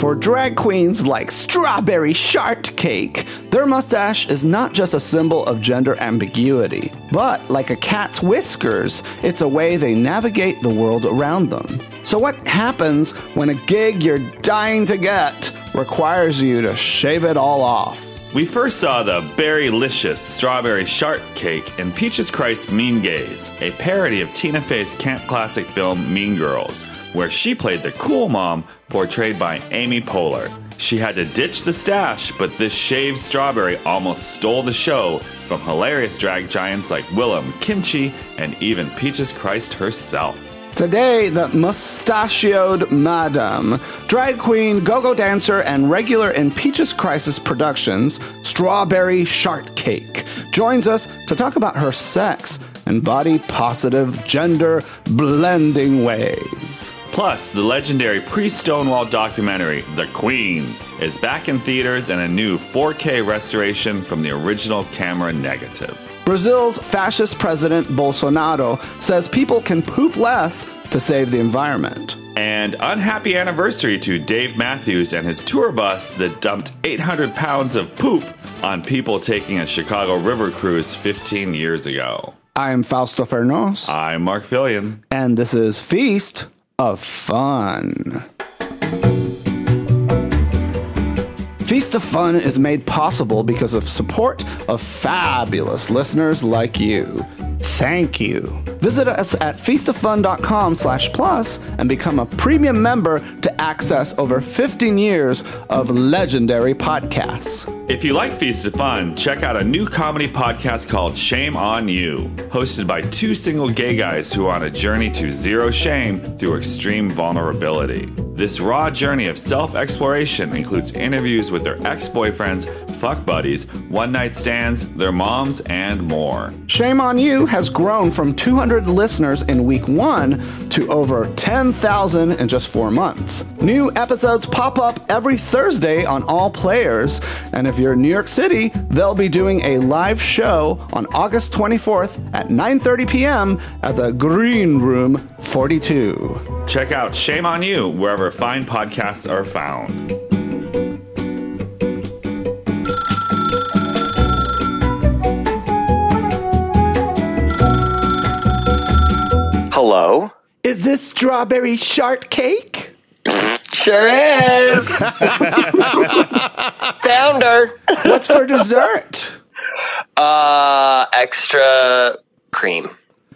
For drag queens like Strawberry Shortcake, their mustache is not just a symbol of gender ambiguity, but like a cat's whiskers, it's a way they navigate the world around them. So what happens when a gig you're dying to get requires you to shave it all off? We first saw the Berrylicious Strawberry Shortcake in Peaches Christ Mean Gays, a parody of Tina Fey's camp classic film Mean Girls, where she played the cool mom portrayed by Amy Poehler. She had to ditch the stash, but this shaved strawberry almost stole the show from hilarious drag giants like Willem, Kimchi, and even Peaches Christ herself. Today, the mustachioed madam, drag queen, go-go dancer, and regular in Peaches Crisis Productions, Strawberry Shortcake, joins us to talk about her sex and body-positive, gender-blending ways. Plus, the legendary pre-Stonewall documentary, The Queen, is back in theaters and a new 4K restoration from the original camera negative. Brazil's fascist president Bolsonaro says people can poop less to save the environment. And unhappy anniversary to Dave Matthews and his tour bus that dumped 800 pounds of poop on people taking a Chicago River cruise 15 years ago. I'm Fausto Fernos. I'm Mark Fillion. And this is Feast of Fun. Feast of Fun is made possible because of support of fabulous listeners like you. Thank you. Visit us at feastoffun.com/plus and become a premium member to access over 15 years of legendary podcasts. If you like Feast of Fun, check out a new comedy podcast called Shame on You, hosted by two single gay guys who are on a journey to zero shame through extreme vulnerability. This raw journey of self-exploration includes interviews with their ex-boyfriends, fuck buddies, one-night stands, their moms, and more. Shame on You has grown from 200 listeners in week 1 to over 10,000 in just 4 months. New episodes pop up every Thursday on all players, and if you're in New York City, they'll be doing a live show on August 24th at 9:30 p.m. at the Green Room 42. Check out Shame on You wherever fine podcasts are found. Hello? Is this Strawberry Shortcake? Sure is. Found her. What's for dessert? Extra cream.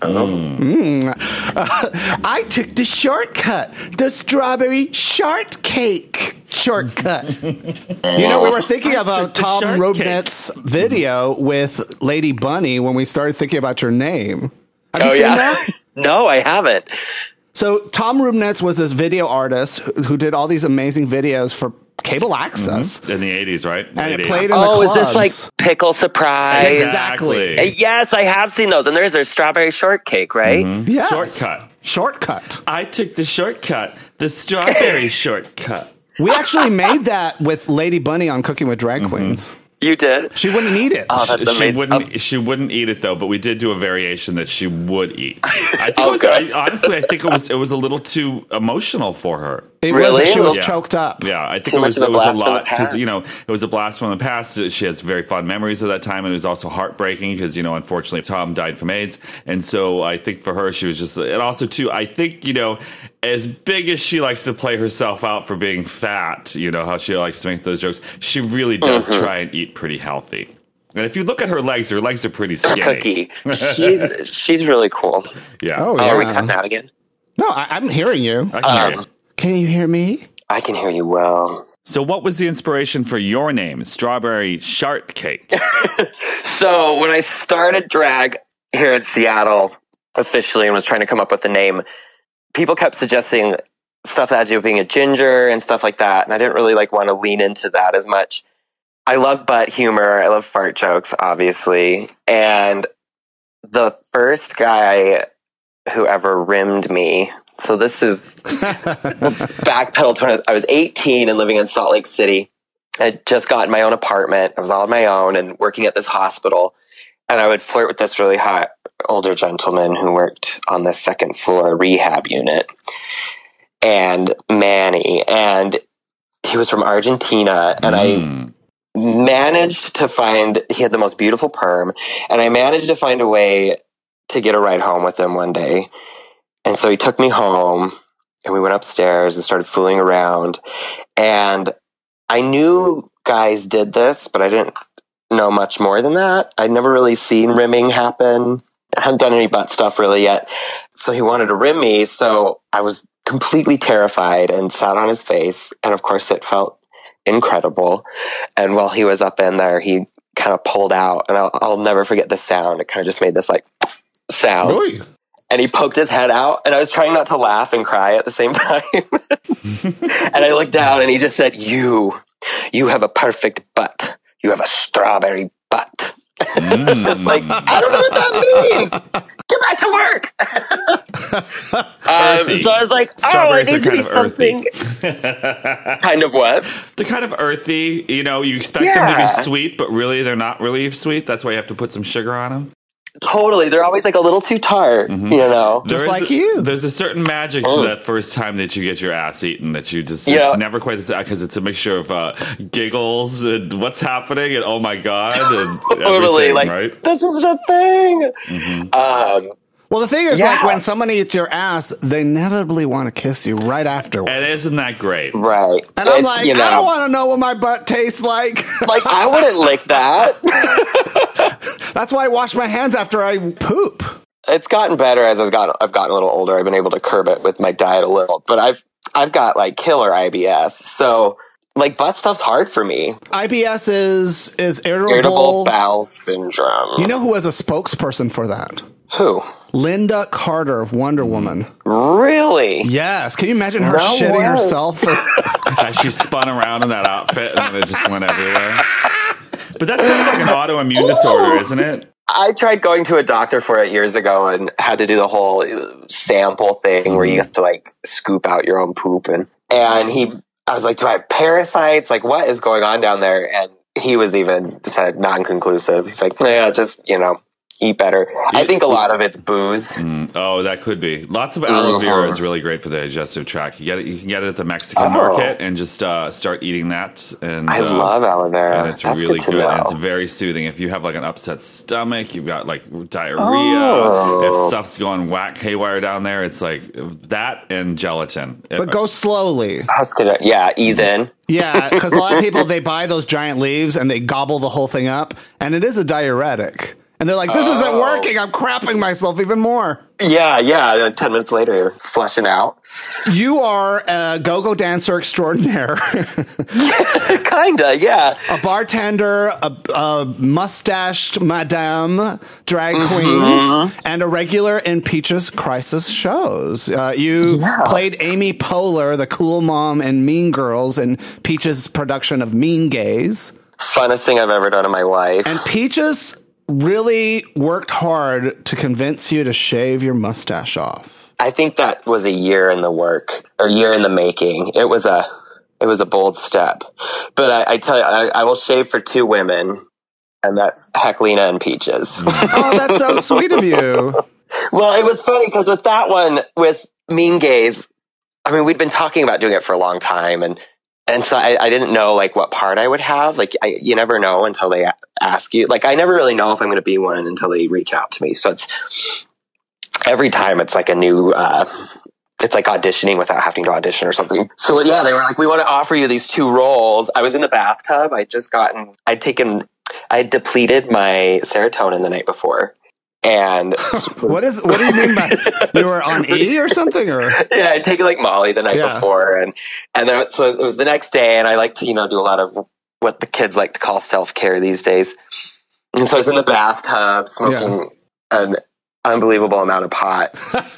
I took the shortcut, the Strawberry Shortcake shortcut. You know, we were thinking about Tom Robnett's video with Lady Bunny when we started thinking about your name. Have you seen that? No, I haven't. So Tom Rubnetz was this video artist who did all these amazing videos for cable access. In the 80s, right? And it 80s. played in the clubs. Is this like Pickle Surprise? Exactly. Yes, I have seen those. And there's Strawberry Shortcake, right? Mm-hmm. Yes. Shortcut. I took the shortcut, the strawberry shortcut. We actually made that with Lady Bunny on Cooking with Drag Queens. You did? She wouldn't eat it. Oh, that's amazing. She wouldn't eat it though, but we did do a variation that she would eat. I think honestly, I think it was a little too emotional for her. It really? was. She was choked up. Yeah, I think it was a lot because it was a blast from the past. She has very fond memories of that time, and it was also heartbreaking because unfortunately Tom died from AIDS, and so I think for her she was just, and also too, I think as big as she likes to play herself out for being fat, how she likes to make those jokes, she really does try and eat pretty healthy. And if you look at her legs are pretty skinny. Cookie. She's really cool. Yeah. Oh, yeah. Are we cutting out again? No, I'm hearing you. I can hear you. Can you hear me? I can hear you well. So what was the inspiration for your name, Strawberry Shortcake? So when I started drag here in Seattle officially and was trying to come up with a name, people kept suggesting stuff that had to do with being a ginger and stuff like that. And I didn't really want to lean into that as much. I love butt humor. I love fart jokes, obviously. And the first guy who ever rimmed me, so this is backpedal to when I was 18 and living in Salt Lake City. I had just gotten my own apartment. I was all on my own and working at this hospital. And I would flirt with this really hot older gentleman who worked on the second floor rehab unit. And Manny. And he was from Argentina, and I managed to find, he had the most beautiful perm, and I managed to find a way to get a ride home with him one day. And so he took me home, and we went upstairs and started fooling around. And I knew guys did this, but I didn't know much more than that. I'd never really seen rimming happen. I hadn't done any butt stuff really yet. So he wanted to rim me, so I was completely terrified and sat on his face. And of course, it felt incredible. And while he was up in there, he kind of pulled out, and I'll never forget the sound. It kind of just made this like sound. Really? And he poked his head out, and I was trying not to laugh and cry at the same time. And I looked down, and he just said, you have a perfect butt. You have a strawberry butt. I was like, I don't know what that means. Get back to work. So I was like, Strawberries it needs to be something. Kind of what? They're kind of earthy. You know, you expect them to be sweet, but really they're not really sweet. That's why you have to put some sugar on them. Totally. They're always like a little too tart, you know? Just like you. There's a certain magic to that first time that you get your ass eaten that you just, it's never quite the same, because it's a mixture of giggles and what's happening and oh my God. And totally. Like, right? This is the thing. Well, the thing is, like, when someone eats your ass, they inevitably want to kiss you right afterwards. And isn't that great? Right. And I'm like, I don't want to know what my butt tastes like. Like, I wouldn't lick that. That's why I wash my hands after I poop. It's gotten better as I've gotten a little older. I've been able to curb it with my diet a little. But I've got, like, killer IBS. So, like, butt stuff's hard for me. IBS is irritable bowel syndrome. You know who was a spokesperson for that? Who? Lynda Carter of Wonder Woman. Really? Yes. Can you imagine her shitting herself? As she spun around in that outfit and then it just went everywhere. But that's kind of like an autoimmune disorder, isn't it? I tried going to a doctor for it years ago and had to do the whole sample thing where you have to like scoop out your own poop. And I was like, do I have parasites? Like, what is going on down there? And he was even said non-conclusive. He's like, yeah, just, eat better. I think a lot of it's booze. Oh, that could be. Lots of aloe vera is really great for the digestive tract. You can get it at the Mexican market and just start eating that. And I love aloe vera. And it's really good. And it's very soothing. If you have like an upset stomach, you've got like diarrhea. If stuff's going haywire down there, it's like that and gelatin. But go slowly. That's good. Yeah, ease in. Yeah, because a lot of people, they buy those giant leaves and they gobble the whole thing up. And it is a diuretic. And they're like, this isn't working. I'm crapping myself even more. Yeah. 10 minutes later, you're flushing out. You are a go-go dancer extraordinaire. Kinda, yeah. A bartender, a mustached madame, drag queen, and a regular in Peach's Crisis shows. You played Amy Poehler, the cool mom in Mean Girls, in Peach's production of Mean Gays. Funnest thing I've ever done in my life. And Peach's really worked hard to convince you to shave your mustache off. I think that was a year in the work, or year in the making. It was a bold step. But I tell you, I will shave for two women, and that's Heclina and Peaches. Oh, that's so sweet of you. Well, it was funny because with that one, with Mean Gays, I mean, we'd been talking about doing it for a long time, and so I didn't know like what part I would have. Like you never know until they ask you. Like I never really know if I'm going to be one until they reach out to me. So it's every time it's like a new. It's like auditioning without having to audition or something. So yeah, they were like, we want to offer you these two roles. I was in the bathtub. I had depleted my serotonin the night before. And what do you mean by you were on E or something? Or yeah, I'd taken like Molly the night before, and then so it was the next day, and I like to do a lot of what the kids like to call self-care these days. And so I was in the bathtub smoking an unbelievable amount of pot,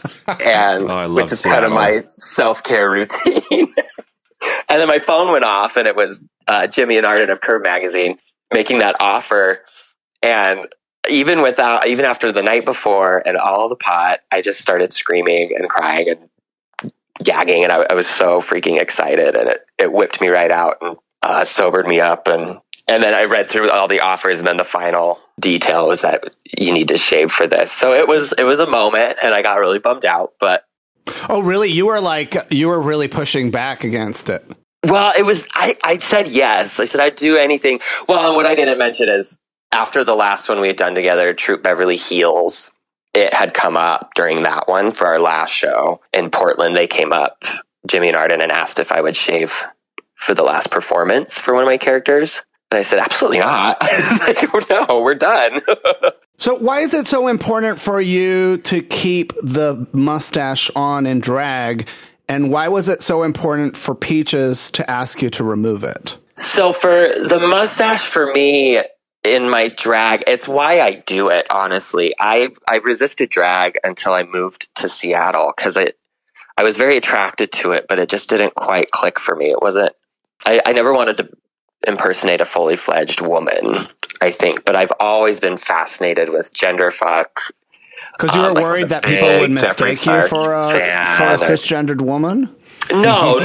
and which is kind of my self-care routine. And then my phone went off, and it was Jimmy and Arden of Curb Magazine making that offer, and even after the night before and all the pot, I just started screaming and crying and gagging, and I was so freaking excited, and it whipped me right out and sobered me up, and then I read through all the offers, and then the final detail was that you need to shave for this. So it was a moment, and I got really bummed out. But oh, really? You were really pushing back against it. Well, I said yes. I said I'd do anything. Well, and what I didn't mention is after the last one we had done together, Troop Beverly Hills, it had come up during that one for our last show in Portland. They came up, Jimmy and Arden, and asked if I would shave for the last performance for one of my characters. And I said, absolutely not. Like, oh, no, we're done. So why is it so important for you to keep the mustache on in drag? And why was it so important for Peaches to ask you to remove it? So for the mustache, for me, in my drag, it's why I do it, honestly. I resisted drag until I moved to Seattle because I was very attracted to it, but it just didn't quite click for me. It wasn't, I never wanted to impersonate a fully fledged woman, I think, but I've always been fascinated with gender fuck. Because you were worried that people would mistake you for a cisgendered woman? No.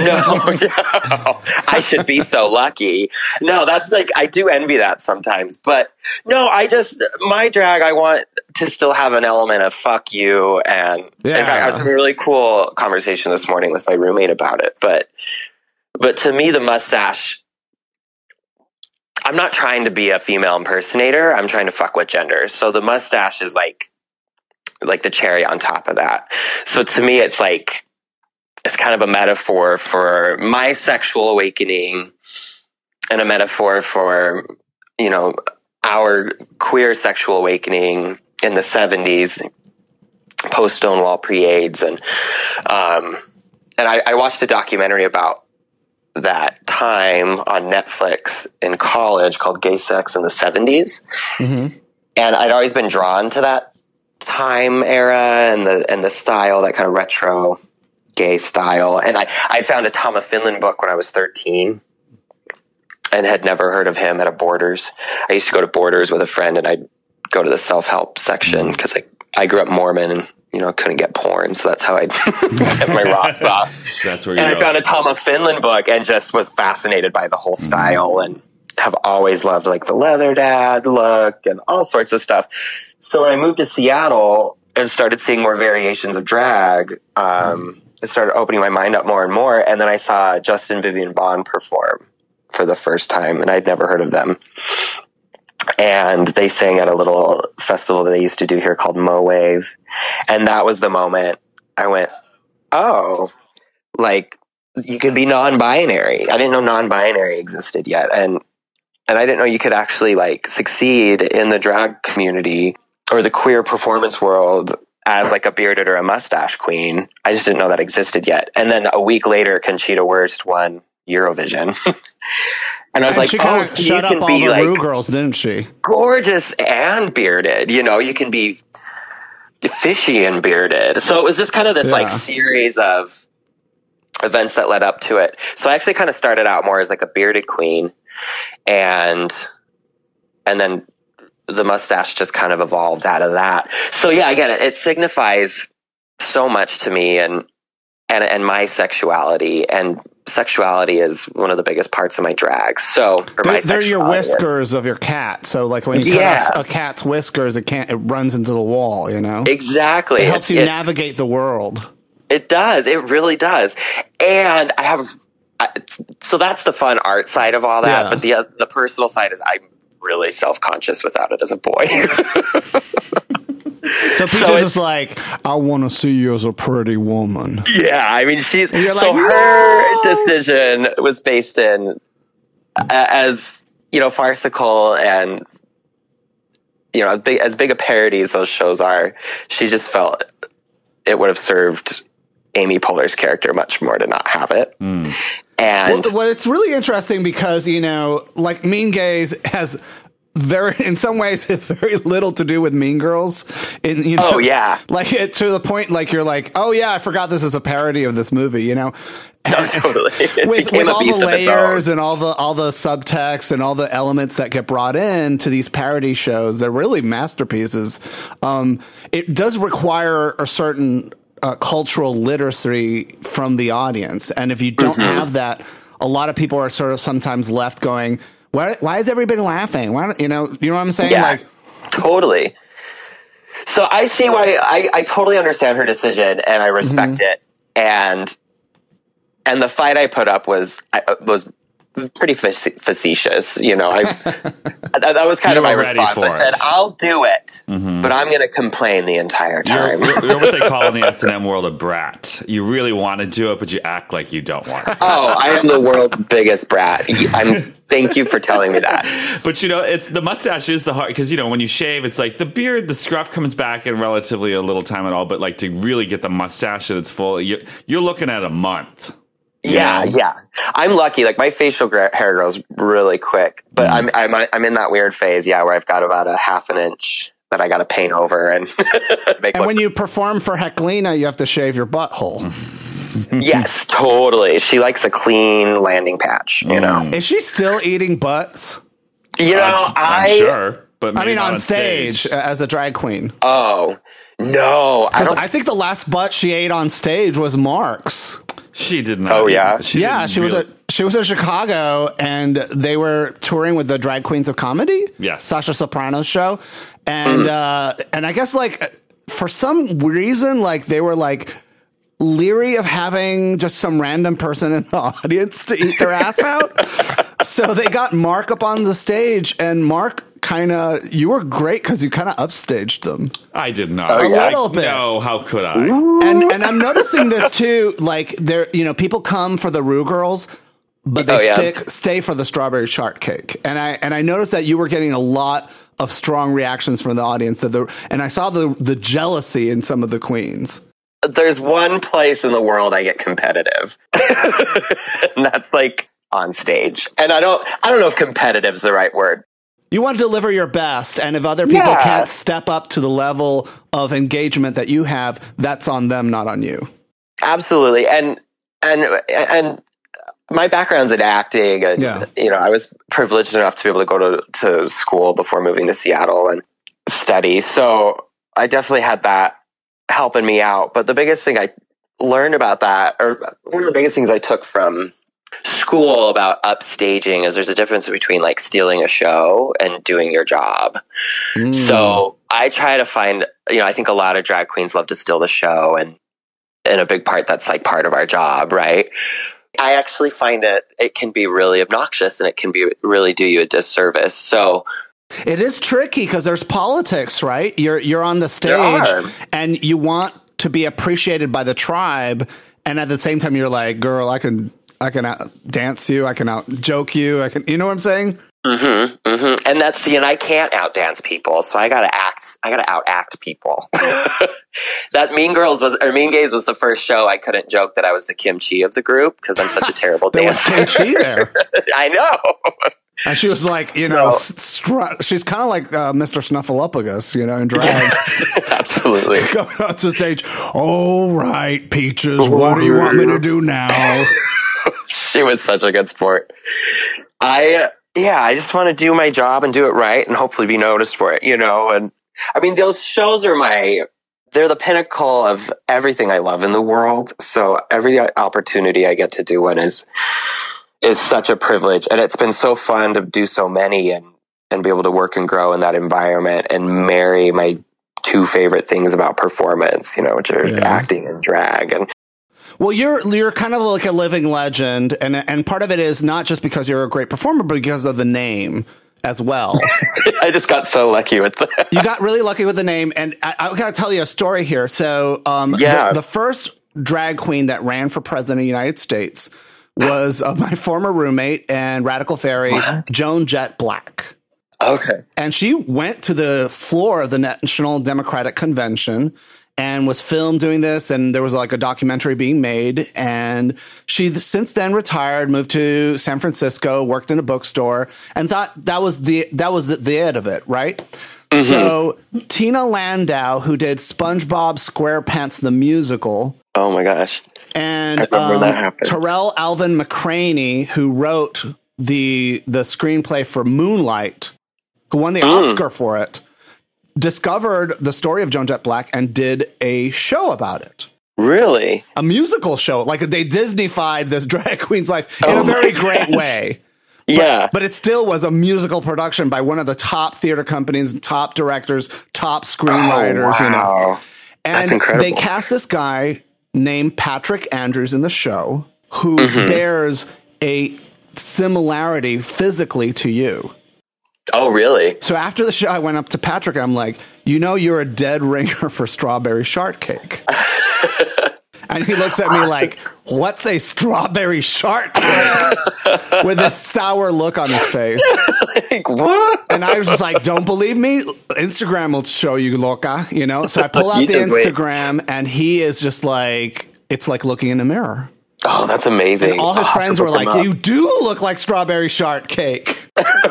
I should be so lucky. No, that's like, I do envy that sometimes. But no, my drag, I want to still have an element of fuck you. And in fact, I was having a really cool conversation this morning with my roommate about it. But to me, the mustache, I'm not trying to be a female impersonator. I'm trying to fuck with gender. So the mustache is like the cherry on top of that. So to me, it's like, it's kind of a metaphor for my sexual awakening and a metaphor for, our queer sexual awakening in the 70s, post Stonewall, pre-AIDS. And I watched a documentary about that time on Netflix in college called Gay Sex in the 70s. Mm-hmm. And I'd always been drawn to that time era and the style, that kind of retro gay style. And I found a Tom of Finland book when I was 13 and had never heard of him at a Borders. I used to go to Borders with a friend and I'd go to the self-help section because I grew up Mormon and couldn't get porn, so that's how I get my rocks off. That's where I found a Tom of Finland book and just was fascinated by the whole style and have always loved like the leather dad look and all sorts of stuff. So when I moved to Seattle and started seeing more variations of drag, it started opening my mind up more and more. And then I saw Justin Vivian Bond perform for the first time, and I'd never heard of them. And they sang at a little festival that they used to do here called Mo Wave. And that was the moment I went, oh, like you can be non-binary. I didn't know non-binary existed yet. And I didn't know you could actually like succeed in the drag community or the queer performance world as like a bearded or a mustache queen. I just didn't know that existed yet. And then a week later, Conchita Wurst won Eurovision. And I was like, she oh, so shut you can up be all the Rue girls, didn't she? Gorgeous and bearded. You can be fishy and bearded. So it was just kind of this like series of events that led up to it. So I actually kind of started out more as like a bearded queen, and then the mustache just kind of evolved out of that. So yeah, again, it signifies so much to me and my sexuality, and sexuality is one of the biggest parts of my drag. So they're your whiskers of your cat. So like when you cut off a cat's whiskers, it runs into the wall, Exactly. It helps you navigate the world. It does. It really does. And so that's the fun art side of all that. Yeah. But the personal side is I'm really self-conscious without it as a boy. So Peaches is like, I want to see you as a pretty woman. Yeah, I mean, her decision was based in as farcical and as big a parody as those shows are. She just felt it would have served Amy Poehler's character much more to not have it. Mm. And well, it's really interesting because like Mean Gays has in some ways very little to do with Mean Girls. Oh yeah, like to the point like you're like, oh yeah, I forgot this is a parody of this movie. No, totally. with all the layers and all the subtext and all the elements that get brought in to these parody shows, they're really masterpieces. It does require a certain cultural literacy from the audience, and if you don't have that, a lot of people are sort of sometimes left going, Why is everybody laughing? Why you know what I'm saying? Yeah, totally. So I see why I totally understand her decision and I respect it. And And the fight I put up was pretty facetious. You know, that was kind of my response. I said, I'll do it, but I'm going to complain the entire time. You're what they call in the S&M world a brat. You really want to do it, but you act like you don't want to. Oh, I am the world's biggest brat. Thank you for telling me that. But, you know, it's the mustache is the hard, because, you know, when you shave, it's like the beard, the scruff comes back in relatively a little time at all. But like to really get the mustache that it's full, you're looking at a month. Yeah. I'm lucky. Like my facial hair grows really quick, but I'm in that weird phase. Yeah, where I've got about a half an inch that I got to paint over and make. And when you perform for Heklina, you have to shave your butthole. Yes, totally. She likes a clean landing patch. You know, is she still eating butts? You know, I'm sure, but I mean, on stage as a drag queen. Oh no, I think the last butt she ate on stage was Mark's. She did not. Oh yeah, she was in Chicago, and they were touring with the Drag Queens of Comedy. Yes, Sasha Soprano's show, and I guess like for some reason, like they were like leery of having just some random person in the audience to eat their ass out. So they got Mark up on the stage, and Mark you were great because you kind of upstaged them. I did not. A little bit. No, how could I? And I'm noticing this too. Like people come for the Rue Girls, but they stay for the strawberry shortcake. And I noticed that you were getting a lot of strong reactions from the audience. And I saw the jealousy in some of the queens. There's one place in the world I get competitive, and that's like on stage. And I don't know if competitive is the right word. You want to deliver your best, and if other people can't step up to the level of engagement that you have, that's on them, not on you. Absolutely. And my background's in acting, and you know, I was privileged enough to be able to go to school before moving to Seattle and study. So I definitely had that helping me out. But the biggest thing I learned about that, or one of the biggest things I took from school about upstaging, is there's a difference between like stealing a show and doing your job. So I try to find, you know, I think a lot of drag queens love to steal the show, and in a big part that's like part of our job, right? I actually find it can be really obnoxious, and it can be really do you a disservice. So it is tricky because there's politics, right? You're on the stage and you want to be appreciated by the tribe, and at the same time you're like, girl, I can out dance you. I can out joke you. you know what I'm saying? Mm-hmm. Mm-hmm. And that's and I can't out dance people, so I gotta out act people. That Mean Gays was the first show I couldn't joke that I was the Kim Chi of the group because I'm such a terrible dancer. There was Kim Chi there. I know. And she was like, you know, she's kind of like Mr. Snuffleupagus, you know, in drag. Yeah, absolutely. Going on to the stage. All right, Peaches, what do you want me to do now? She was such a good sport. I just want to do my job and do it right and hopefully be noticed for it, you know? And I mean, those shows are they're the pinnacle of everything I love in the world. So every opportunity I get to do one is such a privilege. And it's been so fun to do so many and be able to work and grow in that environment and marry my two favorite things about performance, you know, which are acting and drag. And well, you're kind of like a living legend, and part of it is not just because you're a great performer, but because of the name as well. I just got so lucky with that. You got really lucky with the name, and I got to tell you a story here. So, the first drag queen that ran for president of the United States was my former roommate and Radical Fairy, Joan Jett Black. Okay. And she went to the floor of the National Democratic Convention and was filmed doing this, and there was like a documentary being made, and she since then retired, moved to San Francisco, worked in a bookstore, and thought that was the end of it, right? Mm-hmm. So Tina Landau, who did SpongeBob SquarePants the musical, oh my gosh, and I remember that happened. Terrell Alvin McCraney, who wrote the screenplay for Moonlight, who won the Oscar for it, discovered the story of Joan Jett Black and did a show about it. Really? A musical show. Like they Disney-fied this drag queen's life in a very great way. But it still was a musical production by one of the top theater companies, top directors, top screenwriters, you know. And that's incredible. they cast this guy named Patrick Andrews in the show. who bears a similarity physically to you. Oh, really? So after the show, I went up to Patrick. I'm like, you're a dead ringer for strawberry shortcake. And he looks at me like, what's a strawberry shortcake? With this sour look on his face. Like, what? And I was just like, don't believe me? Instagram will show you, loca, So I pull out You the just wait. Instagram, and he is just like, it's like looking in a mirror. Oh, that's amazing. And all his I'll have friends to were look him like, up. you do look like strawberry shortcake.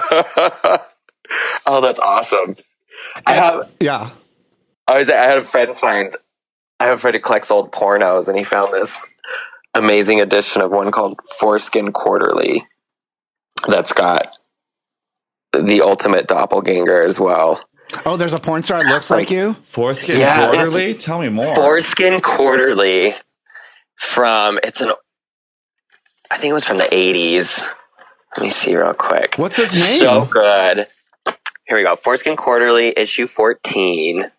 Oh, that's awesome. I had a friend who collects old pornos, and he found this amazing edition of one called Foreskin Quarterly that's got the ultimate doppelganger as well. Oh, there's a porn star that looks like you? Foreskin Yeah, Quarterly? Tell me more. Foreskin Quarterly I think it was from the 80s. Let me see real quick. What's his name? So good. Here we go. Foreskin Quarterly, issue 14.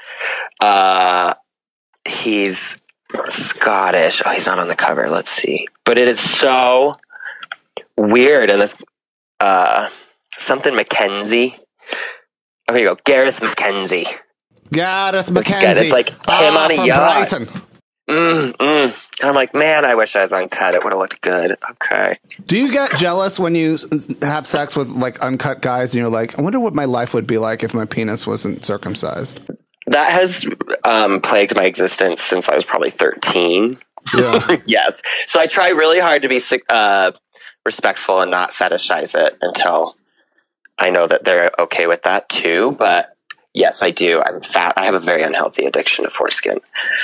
He's Scottish. Oh, he's not on the cover. Let's see. But it is so weird. And this, something Mackenzie. Oh, here you go. Gareth Mackenzie. Gareth It's McKenzie. like him on a from yacht. Brighton. And I'm like, man, I wish I was uncut. It would have looked good. Okay. Do you get jealous when you have sex with like uncut guys and you're like, I wonder what my life would be like if my penis wasn't circumcised? That has plagued my existence since I was probably 13. Yeah. Yes. So I try really hard to be respectful and not fetishize it until I know that they're okay with that too. But yes, I do. I'm fat. I have a very unhealthy addiction to foreskin.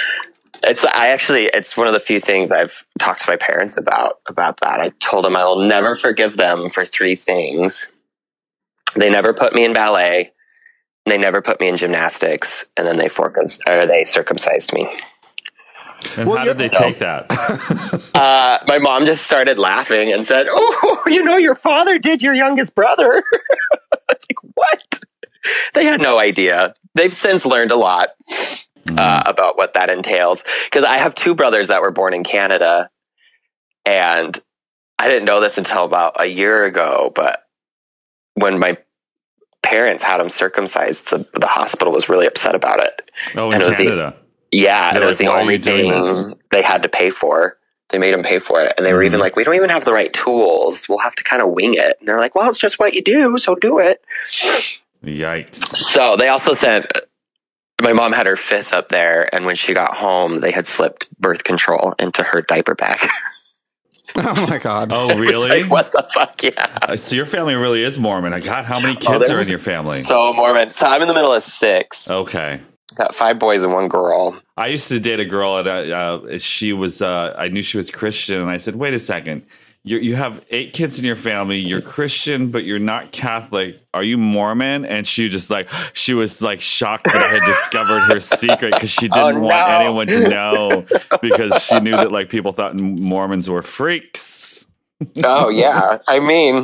It's one of the few things I've talked to my parents about that. I told them I will never forgive them for 3 things. They never put me in ballet. They never put me in gymnastics, and then they circumcised me. And how did they take that? My mom just started laughing and said, "Oh, your father did your youngest brother." It's like, what? They had no idea. They've since learned a lot about what that entails. Because I have 2 brothers that were born in Canada, and I didn't know this until about a year ago. But when my parents had them circumcised, the hospital was really upset about it. Oh, And in it was Canada. Yeah, They're it was like, the "Why are only you doing thing this?" they had to pay for. They made them pay for it. And they were even like, we don't even have the right tools. We'll have to kind of wing it. And they're like, well, it's just what you do, so do it. Yikes. So they also sent, my mom had her 5th up there. And when she got home, they had slipped birth control into her diaper bag. Oh my God. Oh, really? Like, what the fuck? Yeah. So your family really is Mormon. God, how many kids are in your family? So Mormon. So I'm in the middle of 6. Okay. Got 5 boys and 1 girl. I used to date a girl, and she was. I knew she was Christian, and I said, "Wait a second, you have 8 kids in your family. You're Christian, but you're not Catholic. Are you Mormon?" And she was like shocked that I had discovered her secret because she didn't want anyone to know because she knew that like people thought Mormons were freaks. Oh yeah, I mean,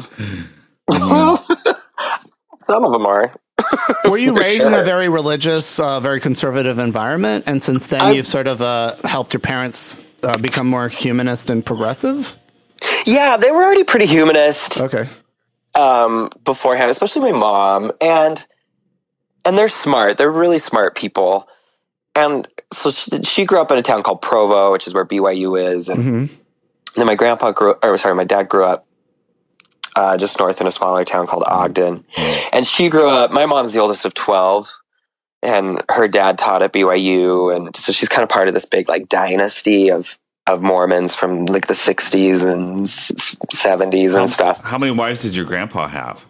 some of them are. Were you raised in a very religious, very conservative environment? And since then, you've sort of helped your parents become more humanist and progressive? Yeah, they were already pretty humanist. Okay. Beforehand, especially my mom. And they're smart. They're really smart people. And so she grew up in a town called Provo, which is where BYU is. And then my dad grew up just north in a smaller town called Ogden. And she grew up, my mom's the oldest of 12, and her dad taught at BYU. And so she's kind of part of this big like dynasty of Mormons from like the 60s and 70s and stuff. How many wives did your grandpa have?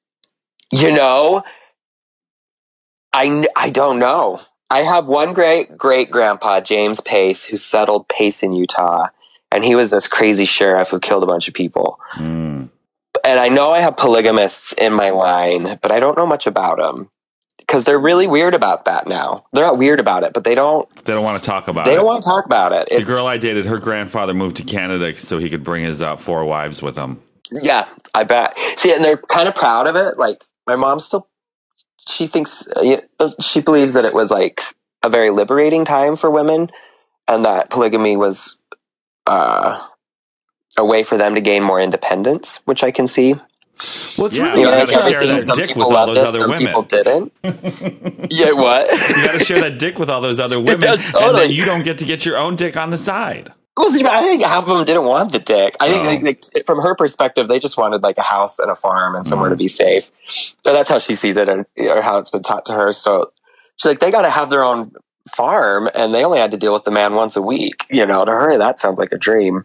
I don't know. I have one great grandpa, James Pace, who settled Pace in Utah. And he was this crazy sheriff who killed a bunch of people. And I know I have polygamists in my line, but I don't know much about them because they're really weird about that now. They're not weird about it, but they don't want to talk about it. They don't want to talk about it. The girl I dated, her grandfather moved to Canada so he could bring his 4 wives with him. Yeah, I bet. See, and they're kind of proud of it. Like my mom she thinks, she believes that it was like a very liberating time for women and that polygamy was, a way for them to gain more independence, which I can see. Well, it's Yeah, really you gotta interesting. share that Some dick people with all loved those it, other some women. people didn't. Yeah, what? You got to share that dick with all those other women, Yeah, and totally. then you don't get your own dick on the side. Well, see, I think half of them didn't want the dick. I think, like, from her perspective, they just wanted like a house and a farm and somewhere to be safe. So that's how she sees it, or how it's been taught to her. So she's like, they got to have their own farm, and they only had to deal with the man once a week. You know, to her, that sounds like a dream.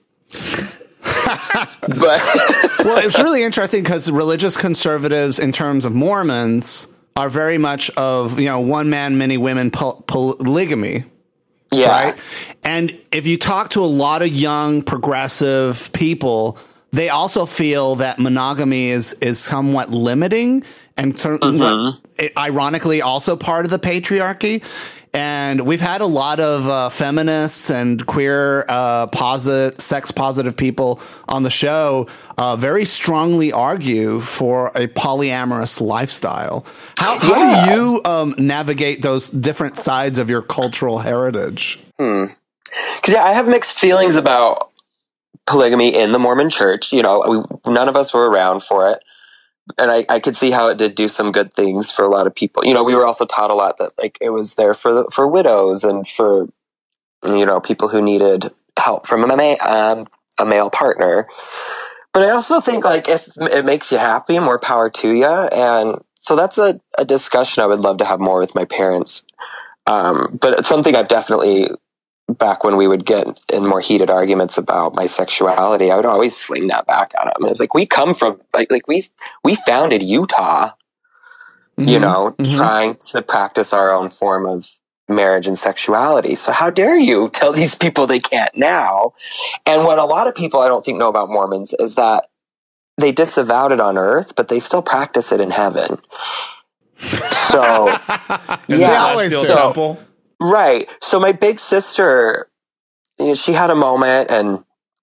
But Well, it's really interesting because religious conservatives, in terms of Mormons, are very much of, one man, many women polygamy. yeah, Right. And if you talk to a lot of young progressive people, they also feel that monogamy is somewhat limiting and ironically also part of the patriarchy. And we've had a lot of feminists and queer sex positive people on the show very strongly argue for a polyamorous lifestyle. How do you navigate those different sides of your cultural heritage? because I have mixed feelings about polygamy in the Mormon Church. None of us were around for it. And I could see how it did do some good things for a lot of people. We were also taught a lot that like it was there for widows and for people who needed help from a male partner. But I also think like if it makes you happy, more power to you. And so that's a discussion I would love to have more with my parents. But it's something I've definitely, back when we would get in more heated arguments about my sexuality, I would always fling that back at them. It's like, we come from like we founded Utah, trying to practice our own form of marriage and sexuality. So how dare you tell these people they can't now? And what a lot of people I don't think know about Mormons is that they disavowed it on earth, but they still practice it in heaven. So They always do. Temple. right. So my big sister, she had a moment, and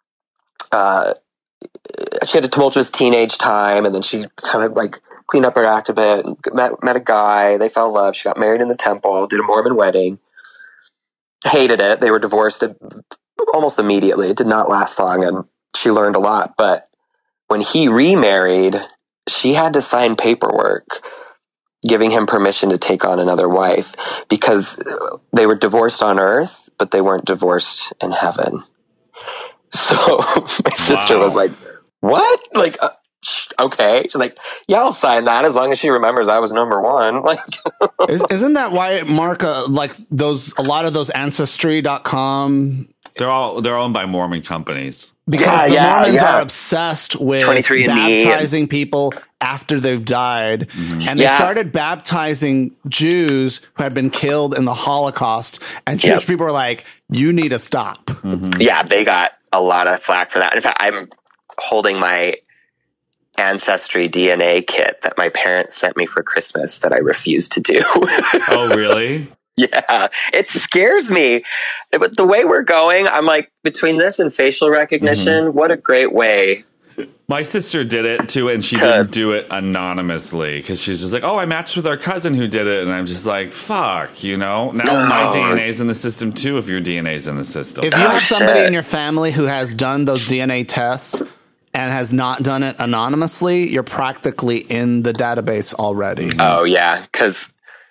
she had a tumultuous teenage time, and then she kind of like cleaned up her act a bit, and met a guy. They fell in love. She got married in the temple, did a Mormon wedding, hated it. They were divorced almost immediately. It did not last long, and she learned a lot. But when he remarried, she had to sign paperwork giving him permission to take on another wife, because they were divorced on earth, but they weren't divorced in heaven. So my sister was like, what? Like, okay. She's like, yeah, I'll sign that as long as she remembers I was number one. Like, Isn't that why, Mark, like a lot of those Ancestry.com, They're owned by Mormon companies. because the Mormons are obsessed with 23andMe. baptizing people after they've died. And they started baptizing Jews who had been killed in the Holocaust. And Jewish people were like, you need to stop. yeah, they got a lot of flack for that. In fact, I'm holding my Ancestry DNA kit that my parents sent me for Christmas that I refused to do. Oh, really? Yeah, it scares me. But the way we're going, I'm like, between this and facial recognition, what a great way. My sister did it too, and she didn't do it anonymously because she's just like, "Oh, I matched with our cousin who did it," and I'm just like, "Fuck," Now my DNA's in the system too. If your DNA's in the system, If you have somebody in your family who has done those DNA tests and has not done it anonymously, you're practically in the database already. Oh yeah, because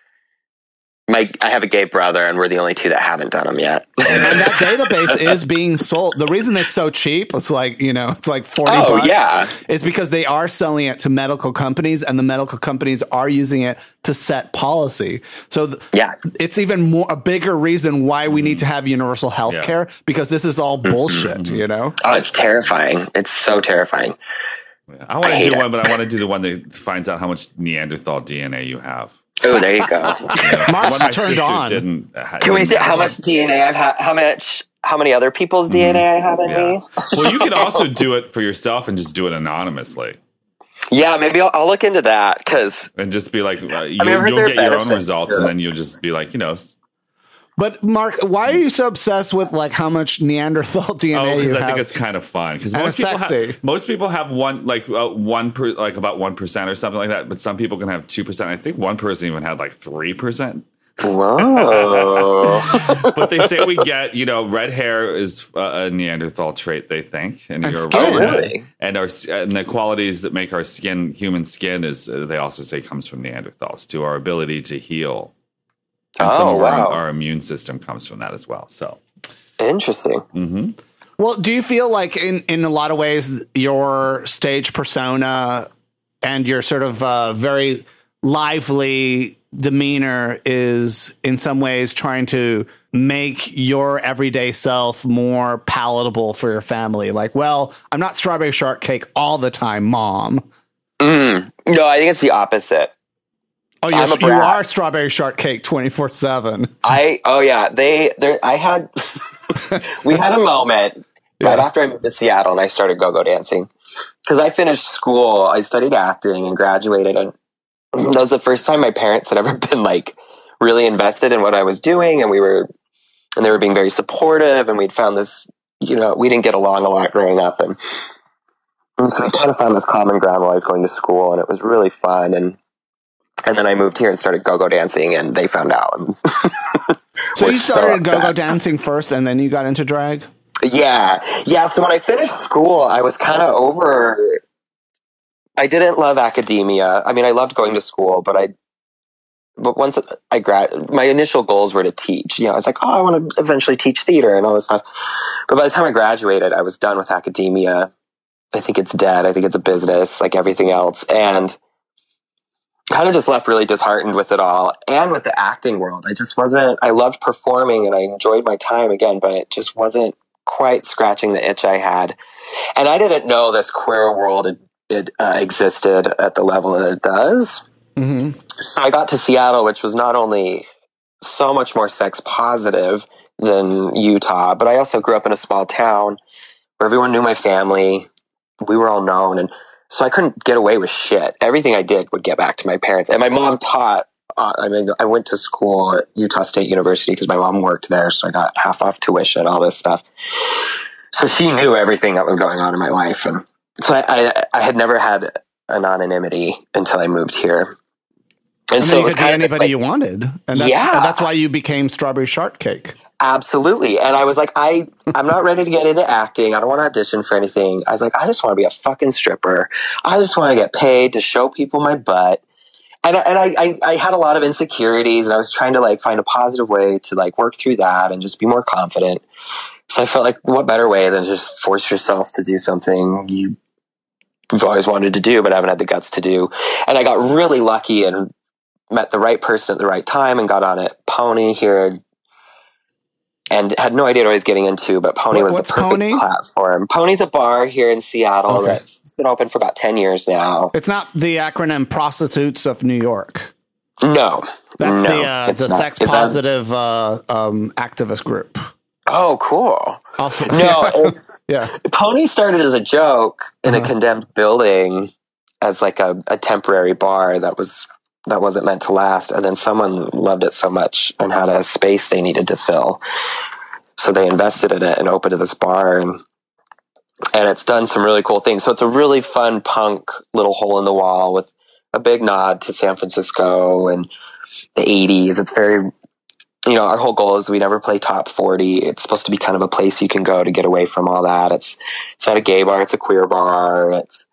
I have a gay brother, and we're the only two that haven't done them yet. And that database is being sold. The reason it's so cheap, it's like, it's like $40 bucks, yeah. is because they are selling it to medical companies, and the medical companies are using it to set policy. So it's even a bigger reason why we need to have universal health care, because this is all bullshit, Oh, it's terrifying. It's so terrifying. I want to do one, but I want to do the one that finds out how much Neanderthal DNA you have. Oh, there you go. Mark's turned on. Can we see how much DNA I've had? How many other people's DNA I have in me? Well, you can also do it for yourself and just do it anonymously. Yeah, maybe I'll look into that and just be like, you'll there get your own benefits results, to and it. then you'll just be like, But Mark, why are you so obsessed with like how much Neanderthal DNA because you I have? think it's kind of fun. Because And most people have one, like about 1% or something like that. But some people can have 2%. I think one person even had like 3%. Whoa. But they say we get, red hair is a Neanderthal trait, they think. And And you're skin. Oh, really? And the qualities that make our skin, human skin, is they also say comes from Neanderthals, to our ability to heal. And some of our immune system comes from that as well. So Interesting. Well, do you feel like in a lot of ways your stage persona and your sort of very lively demeanor is in some ways trying to make your everyday self more palatable for your family? Like, well, I'm not strawberry shortcake all the time, Mom. No, I think it's the opposite. Oh, you are strawberry shortcake 24/7. We had a moment right after I moved to Seattle and I started go-go dancing, because I finished school. I studied acting and graduated, and that was the first time my parents had ever been like really invested in what I was doing, and they were being very supportive, and we'd found this, we didn't get along a lot growing up, and so I kind of found this common ground while I was going to school, and it was really fun, and then I moved here and started go-go dancing, and they found out. So you started go-go dancing first, and then you got into drag? Yeah. So when I finished school, I was kind of over. I didn't love academia. I mean, I loved going to school, but once my initial goals were to teach. I was like, I want to eventually teach theater and all this stuff. But by the time I graduated, I was done with academia. I think it's dead. I think it's a business like everything else. And kind of just left really disheartened with it all and with the acting world. I loved performing and I enjoyed my time again, but it just wasn't quite scratching the itch I had. And I didn't know this queer world existed at the level that it does. Mm-hmm. So I got to Seattle, which was not only so much more sex positive than Utah, but I also grew up in a small town where everyone knew my family. We were all known. And so I couldn't get away with shit. Everything I did would get back to my parents. And my mom taught. I went to school at Utah State University because my mom worked there, so I got half off tuition, all this stuff. So she knew everything that was going on in my life, and so I had never had an anonymity until I moved here. And so you could be anybody you wanted, and that's why you became strawberry shortcake. Absolutely. And I was like, I'm not ready to get into acting. I don't want to audition for anything. I was like, I just want to be a fucking stripper. I just want to get paid to show people my butt. And I had a lot of insecurities, and I was trying to like find a positive way to like work through that and just be more confident. So I felt like what better way than just force yourself to do something you've always wanted to do but haven't had the guts to do. And I got really lucky and met the right person at the right time and got on at Pony here. And had no idea what I was getting into, but Pony was the perfect Pony? platform. Pony's a bar here in Seattle that's been open for about 10 years now. It's not the acronym Prostitutes of New York. No. That's the sex positive activist group. Oh, cool. Also, yeah. Pony started as a joke in a condemned building as like a temporary bar that wasn't meant to last, and then someone loved it so much and had a space they needed to fill, so they invested in it and opened this bar, and it's done some really cool things. So it's a really fun punk little hole in the wall with a big nod to San Francisco and the 80s. It's very, our whole goal is we never play top 40. It's supposed to be kind of a place you can go to get away from all that. It's not a gay bar, it's a queer bar. It's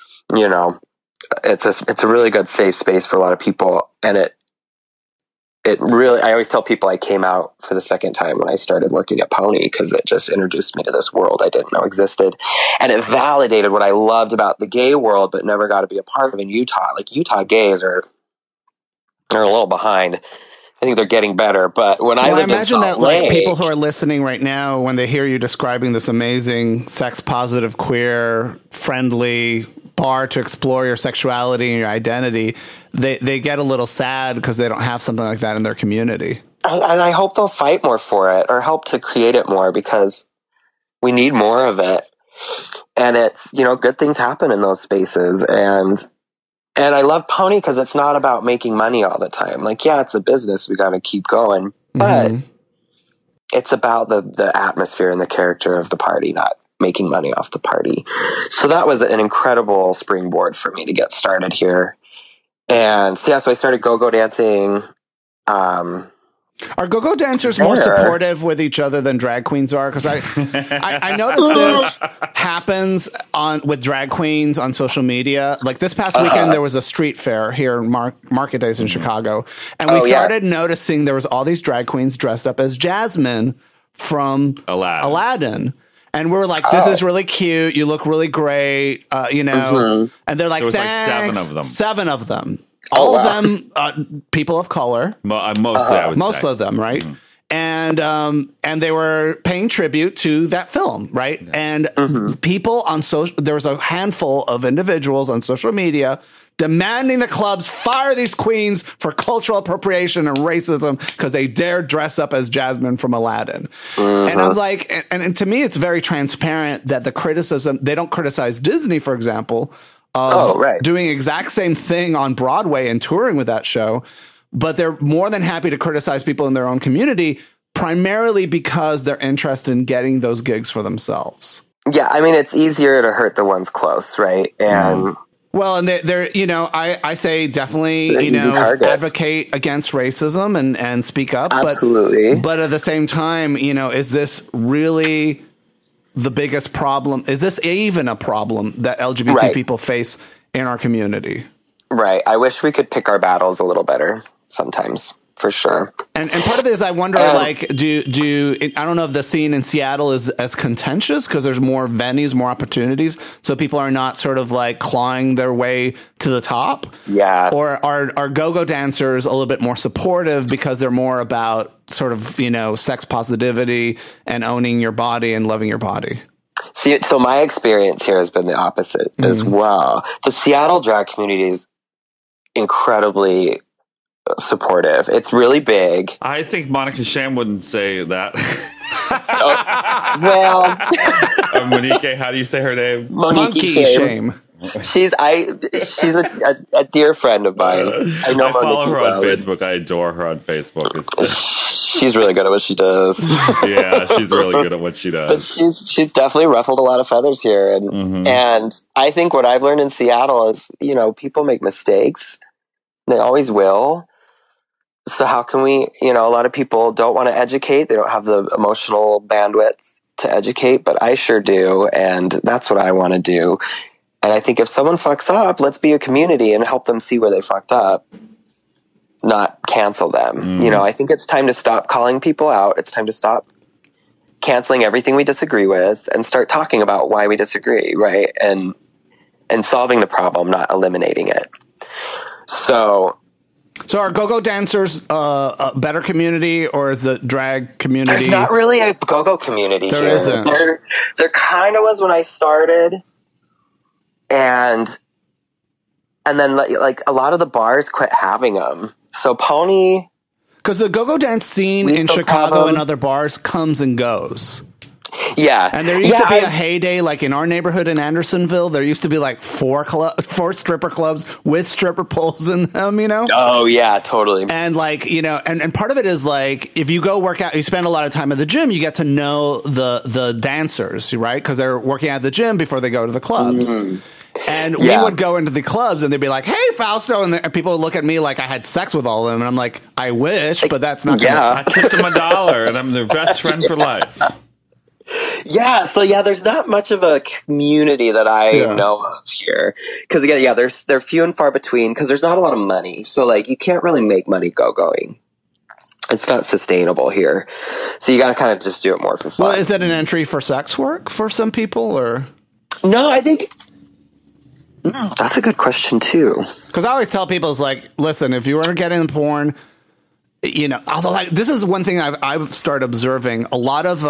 it's a really good safe space for a lot of people, and it really, I always tell people I came out for the second time when I started working at Pony, because it just introduced me to this world I didn't know existed, and it validated what I loved about the gay world but never got to be a part of in Utah. Like, Utah gays are a little behind. I think they're getting better, but when I lived in Salt that Lake, like people who are listening right now, when they hear you describing this amazing sex positive, queer, friendly bar to explore your sexuality and your identity, they get a little sad because they don't have something like that in their community. And I hope they'll fight more for it or help to create it more, because we need more of it. And it's, good things happen in those spaces. And I love Pony because it's not about making money all the time. Like, yeah, it's a business. We got to keep going. But it's about the atmosphere and the character of the party, not making money off the party. So that was an incredible springboard for me to get started here. And so I started go-go dancing. Are go-go dancers more supportive with each other than drag queens are? Because I noticed this happens with drag queens on social media. Like this past weekend, there was a street fair here in Market Days in Chicago. And we started noticing there was all these drag queens dressed up as Jasmine from Aladdin. And we're like, this is really cute. You look really great. You know, and they're like, there was thanks. like 7 of them. 7 of them. All of them, people of color. Mostly, I would most say. of them, right? And they were paying tribute to that film, right? Yeah. And people on there was a handful of individuals on social media demanding the clubs fire these queens for cultural appropriation and racism because they dared dress up as Jasmine from Aladdin. And I'm like, and to me, it's very transparent that the criticism, they don't criticize Disney, for example, of doing exact same thing on Broadway and touring with that show, but they're more than happy to criticize people in their own community, primarily because they're interested in getting those gigs for themselves. Yeah, I mean, it's easier to hurt the ones close, right? And well, and they're you know, I say definitely, you know, advocate against racism and speak up. Absolutely. But at the same time, you know, is this really the biggest problem? Is this even a problem that LGBT people face in our community? Right. I wish we could pick our battles a little better sometimes, for sure. And part of it is I wonder, like, I don't know if the scene in Seattle is as contentious because there's more venues, more opportunities, so people are not sort of like clawing their way to the top. Yeah. Or are go-go dancers a little bit more supportive because they're more about sort of, you know, sex positivity and owning your body and loving your body? See, so my experience here has been the opposite as well. The Seattle drag community is incredibly supportive. It's really big. I think Monica Sham wouldn't say that. Well, Monique, how do you say her name? Monkey Shame. She's a dear friend of mine. I know. I follow her on Facebook. I adore her on Facebook. She's really good at what she does. Yeah, she's really good at what she does. But she's definitely ruffled a lot of feathers here, and I think what I've learned in Seattle is, you know, people make mistakes. They always will. So how can we, you know, a lot of people don't want to educate. They don't have the emotional bandwidth to educate, but I sure do. And that's what I want to do. And I think if someone fucks up, let's be a community and help them see where they fucked up, not cancel them. You know, I think it's time to stop calling people out. It's time to stop canceling everything we disagree with and start talking about why we disagree, right? And solving the problem, not eliminating it. So are go-go dancers a better community, or is the drag community? There's not really a go-go community here. There isn't. There kind of was when I started, and then like a lot of the bars quit having them. So Pony, because the go-go dance scene in Chicago and other bars comes and goes. Yeah. And there used to be a heyday, like in our neighborhood in Andersonville, there used to be like 4 stripper clubs with stripper poles in them, you know? Oh, yeah, totally. And like, you know, and part of it is like, if you go work out, you spend a lot of time at the gym, you get to know the dancers, right? Because they're working at the gym before they go to the clubs. And we would go into the clubs and they'd be like, hey, Fausto. And people would look at me like I had sex with all of them. And I'm like, I wish, but that's not going to I tipped them $1 and I'm their best friend for life. Yeah, so there's not much of a community that I know of here. Because again, they're few and far between because there's not a lot of money. So like you can't really make money go-going. It's not sustainable here. So you got to kind of just do it more for fun. Well, is that an entry for sex work for some people, or? No, I think that's a good question too. Because I always tell people, it's like, listen, if you were to get into porn, you know, although like this is one thing I've started observing, a lot of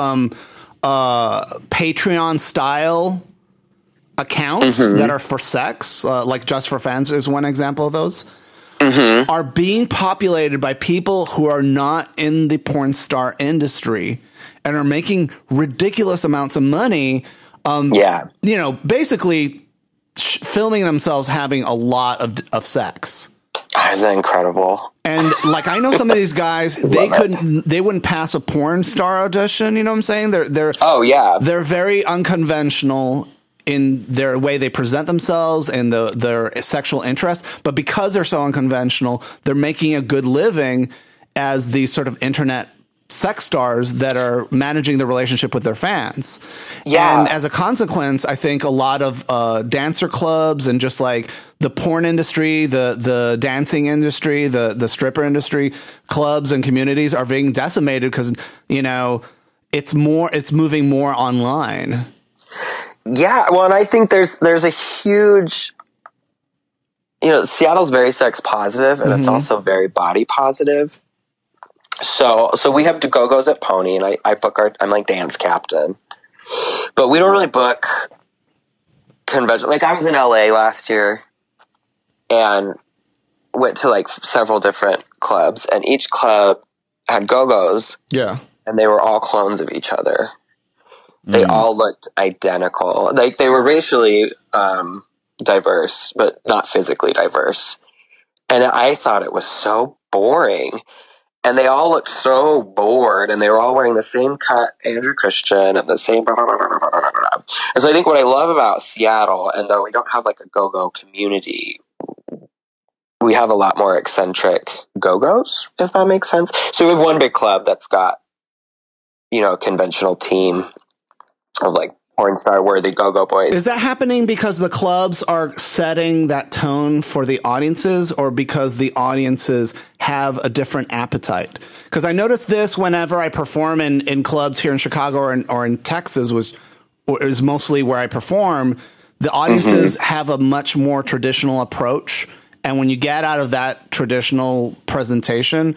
Patreon style accounts that are for sex, like Just for Fans is one example of those, are being populated by people who are not in the porn star industry and are making ridiculous amounts of money. You know, basically filming themselves having a lot of sex. Isn't that incredible? And like, I know some of these guys, they wouldn't pass a porn star audition. You know what I'm saying? They're they're very unconventional in their way they present themselves and their sexual interests. But because they're so unconventional, they're making a good living. as these sort of internet sex stars that are managing the relationship with their fans. Yeah. And as a consequence, I think a lot of dancer clubs and just like the porn industry, the dancing industry, the stripper industry, clubs and communities are being decimated because, you know, it's moving more online. Yeah. Well, and I think there's a huge, you know, Seattle's very sex positive and it's also very body positive. So we have Go-Go's at Pony, and I book I'm like dance captain, but we don't really book convention. Like I was in LA last year and went to like several different clubs, and each club had Go-Go's. Yeah. And they were all clones of each other. They all looked identical. Like they were racially diverse, but not physically diverse. And I thought it was so boring. And they all looked so bored, and they were all wearing the same cut Andrew Christian and the same blah, blah, blah, blah, blah, blah, blah. And so I think what I love about Seattle, and though we don't have like a go-go community, we have a lot more eccentric go-go's, if that makes sense. So we have one big club that's got, you know, a conventional team of like porn star worthy go-go boys. Is that happening because the clubs are setting that tone for the audiences, or because the audiences have a different appetite? Because I noticed this whenever I perform in clubs here in Chicago or in Texas, which is mostly where I perform. The audiences have a much more traditional approach. And when you get out of that traditional presentation,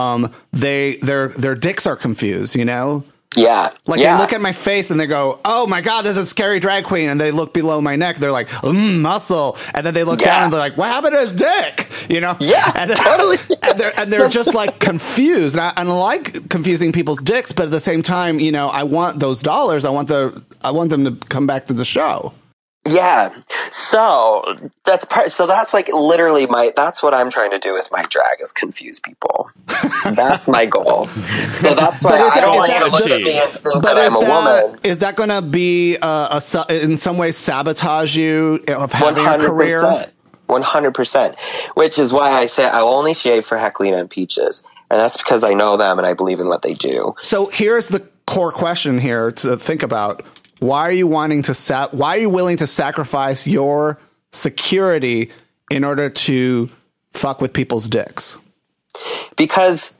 their dicks are confused, you know? Yeah. Like they look at my face and they go, "Oh my God, this is a scary drag queen." And they look below my neck. They're like, muscle. And then they look down and they're like, "What happened to his dick?" You know? Yeah, and totally. and they're just like confused. And I like confusing people's dicks, but at the same time, you know, I want those dollars. I want them to come back to the show. Yeah. So that's like literally that's what I'm trying to do with my drag, is confuse people. That's my goal. So that's why I don't want you to look at me and think that I'm a woman. Is that going to be in some way sabotage you of having 100%, a career? 100%. Which is why I say I will only shave for Heclina and Peaches. And that's because I know them and I believe in what they do. So here's the core question here to think about. Why are you willing to sacrifice your security in order to fuck with people's dicks? Because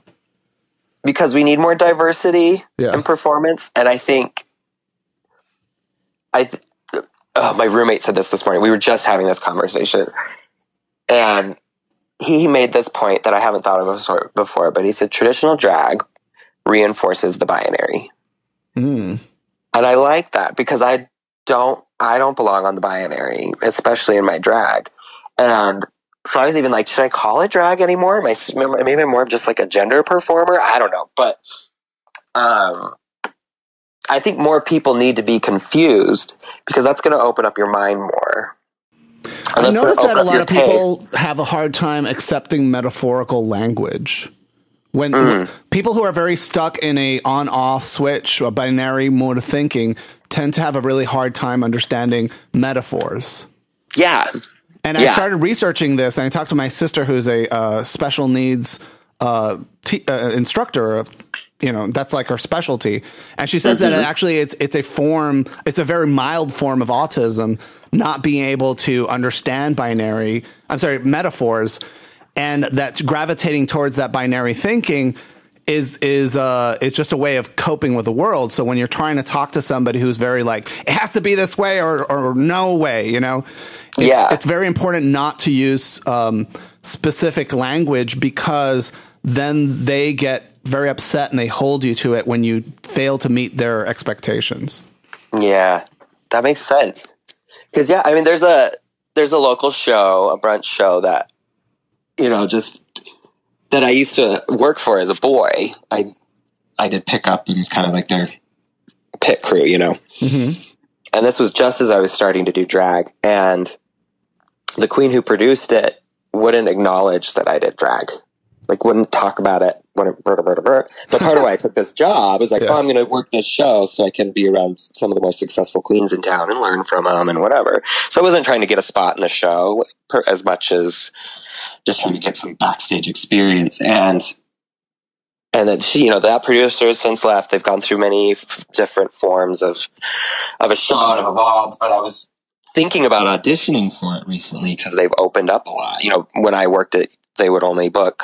we need more diversity in performance, and I think my roommate said this morning. We were just having this conversation, and he made this point that I haven't thought of before. But he said traditional drag reinforces the binary. And I like that because I don't belong on the binary, especially in my drag. And so I was even like, should I call it drag anymore? Maybe I'm more of just like a gender performer. I don't know. But I think more people need to be confused because that's going to open up your mind more. And I noticed that a lot of people have a hard time accepting metaphorical language. When people who are very stuck in a on-off switch, a binary mode of thinking, tend to have a really hard time understanding metaphors. Yeah. And I started researching this, and I talked to my sister, who's a special needs instructor. You know, that's like her specialty. And she says that actually it's a very mild form of autism, not being able to understand metaphors. And that gravitating towards that binary thinking is just a way of coping with the world. So when you're trying to talk to somebody who's very like, it has to be this way or no way, you know, it's very important not to use specific language, because then they get very upset and they hold you to it when you fail to meet their expectations. Yeah, that makes sense. Because I mean, there's a local show, a brunch show that, you know, just that I used to work for as a boy. I did pickup, and it's kind of like their pit crew, you know. And this was just as I was starting to do drag, and the queen who produced it wouldn't acknowledge that I did drag, like wouldn't talk about it. But part of why I took this job is like, I'm going to work this show so I can be around some of the more successful queens in town and learn from them and whatever. So I wasn't trying to get a spot in the show as much as just trying to get some backstage experience. And And then that producer has since left. They've gone through many different forms of a show and have evolved. But I was thinking about auditioning for it recently because they've opened up a lot. When I worked at, they would only book,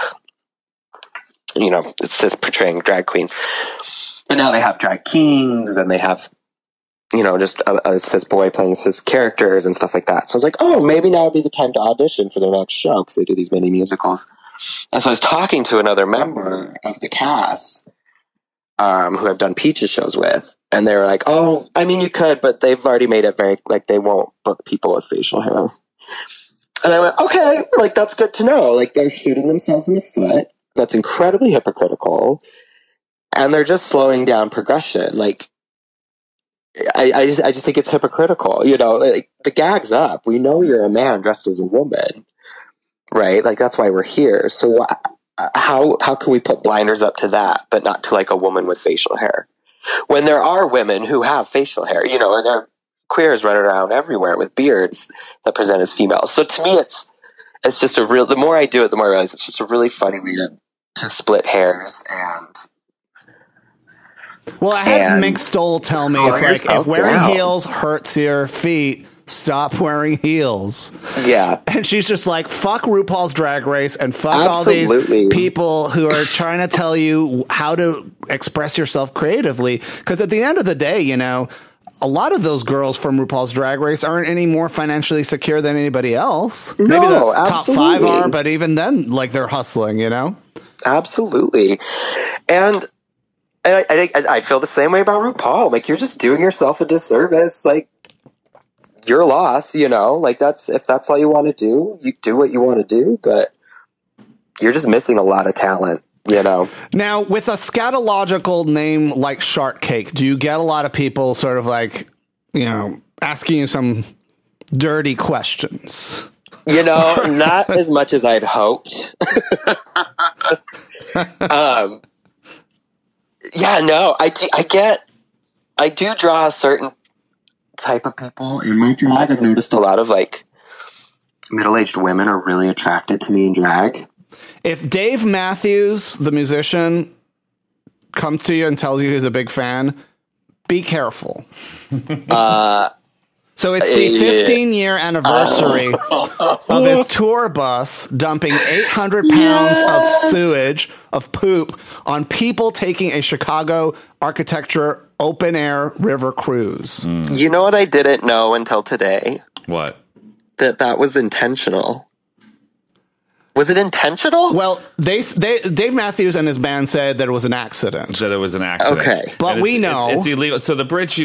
it's just portraying drag queens. But now they have drag kings and they have, just a cis boy playing cis characters and stuff like that. So I was like, oh, maybe now would be the time to audition for their next show because they do these mini musicals. And so I was talking to another member of the cast who I've done Peaches shows with. And they were like, oh, I mean, you could, but they've already made it very, like, they won't book people with facial hair. And I went, okay, like, that's good to know. Like, they're shooting themselves in the foot. That's incredibly hypocritical. And they're just slowing down progression. Like, I just think it's hypocritical. Like, the gag's up. We know you're a man dressed as a woman. Right? Like, that's why we're here. So how can we put blinders up to that, but not to, like, a woman with facial hair? When there are women who have facial hair, and there are queers running around everywhere with beards that present as females. So to me, it's just the more I do it, the more I realize it's just a really funny way to split hairs and... Well, I had Mick Stoll tell me, it's like, if wearing heels hurts your feet, stop wearing heels. Yeah. And she's just like, fuck RuPaul's Drag Race and fuck all these people who are trying to tell you how to express yourself creatively. Because at the end of the day, a lot of those girls from RuPaul's Drag Race aren't any more financially secure than anybody else. No, maybe the absolutely. top 5 are, but even then, like, they're hustling, Absolutely. And I feel the same way about RuPaul. Like, you're just doing yourself a disservice. Like, your loss, like, if that's all you want to do, you do what you want to do, but you're just missing a lot of talent, Now, with a scatological name like Shark Cake, do you get a lot of people sort of like, asking you some dirty questions? Not as much as I'd hoped. Yeah, no, I do draw a certain type of people in my drag. I've noticed a lot of, like, middle-aged women are really attracted to me in drag. If Dave Matthews, the musician, comes to you and tells you he's a big fan, be careful. So it's the 15-year anniversary of his tour bus dumping 800 pounds of sewage, of poop, on people taking a Chicago architecture open-air river cruise. You know what I didn't know until today? What? That was intentional. Was it intentional? Well, Dave Matthews and his band said that it was an accident. That it was an accident. Okay, but we know it's illegal. So the bridge,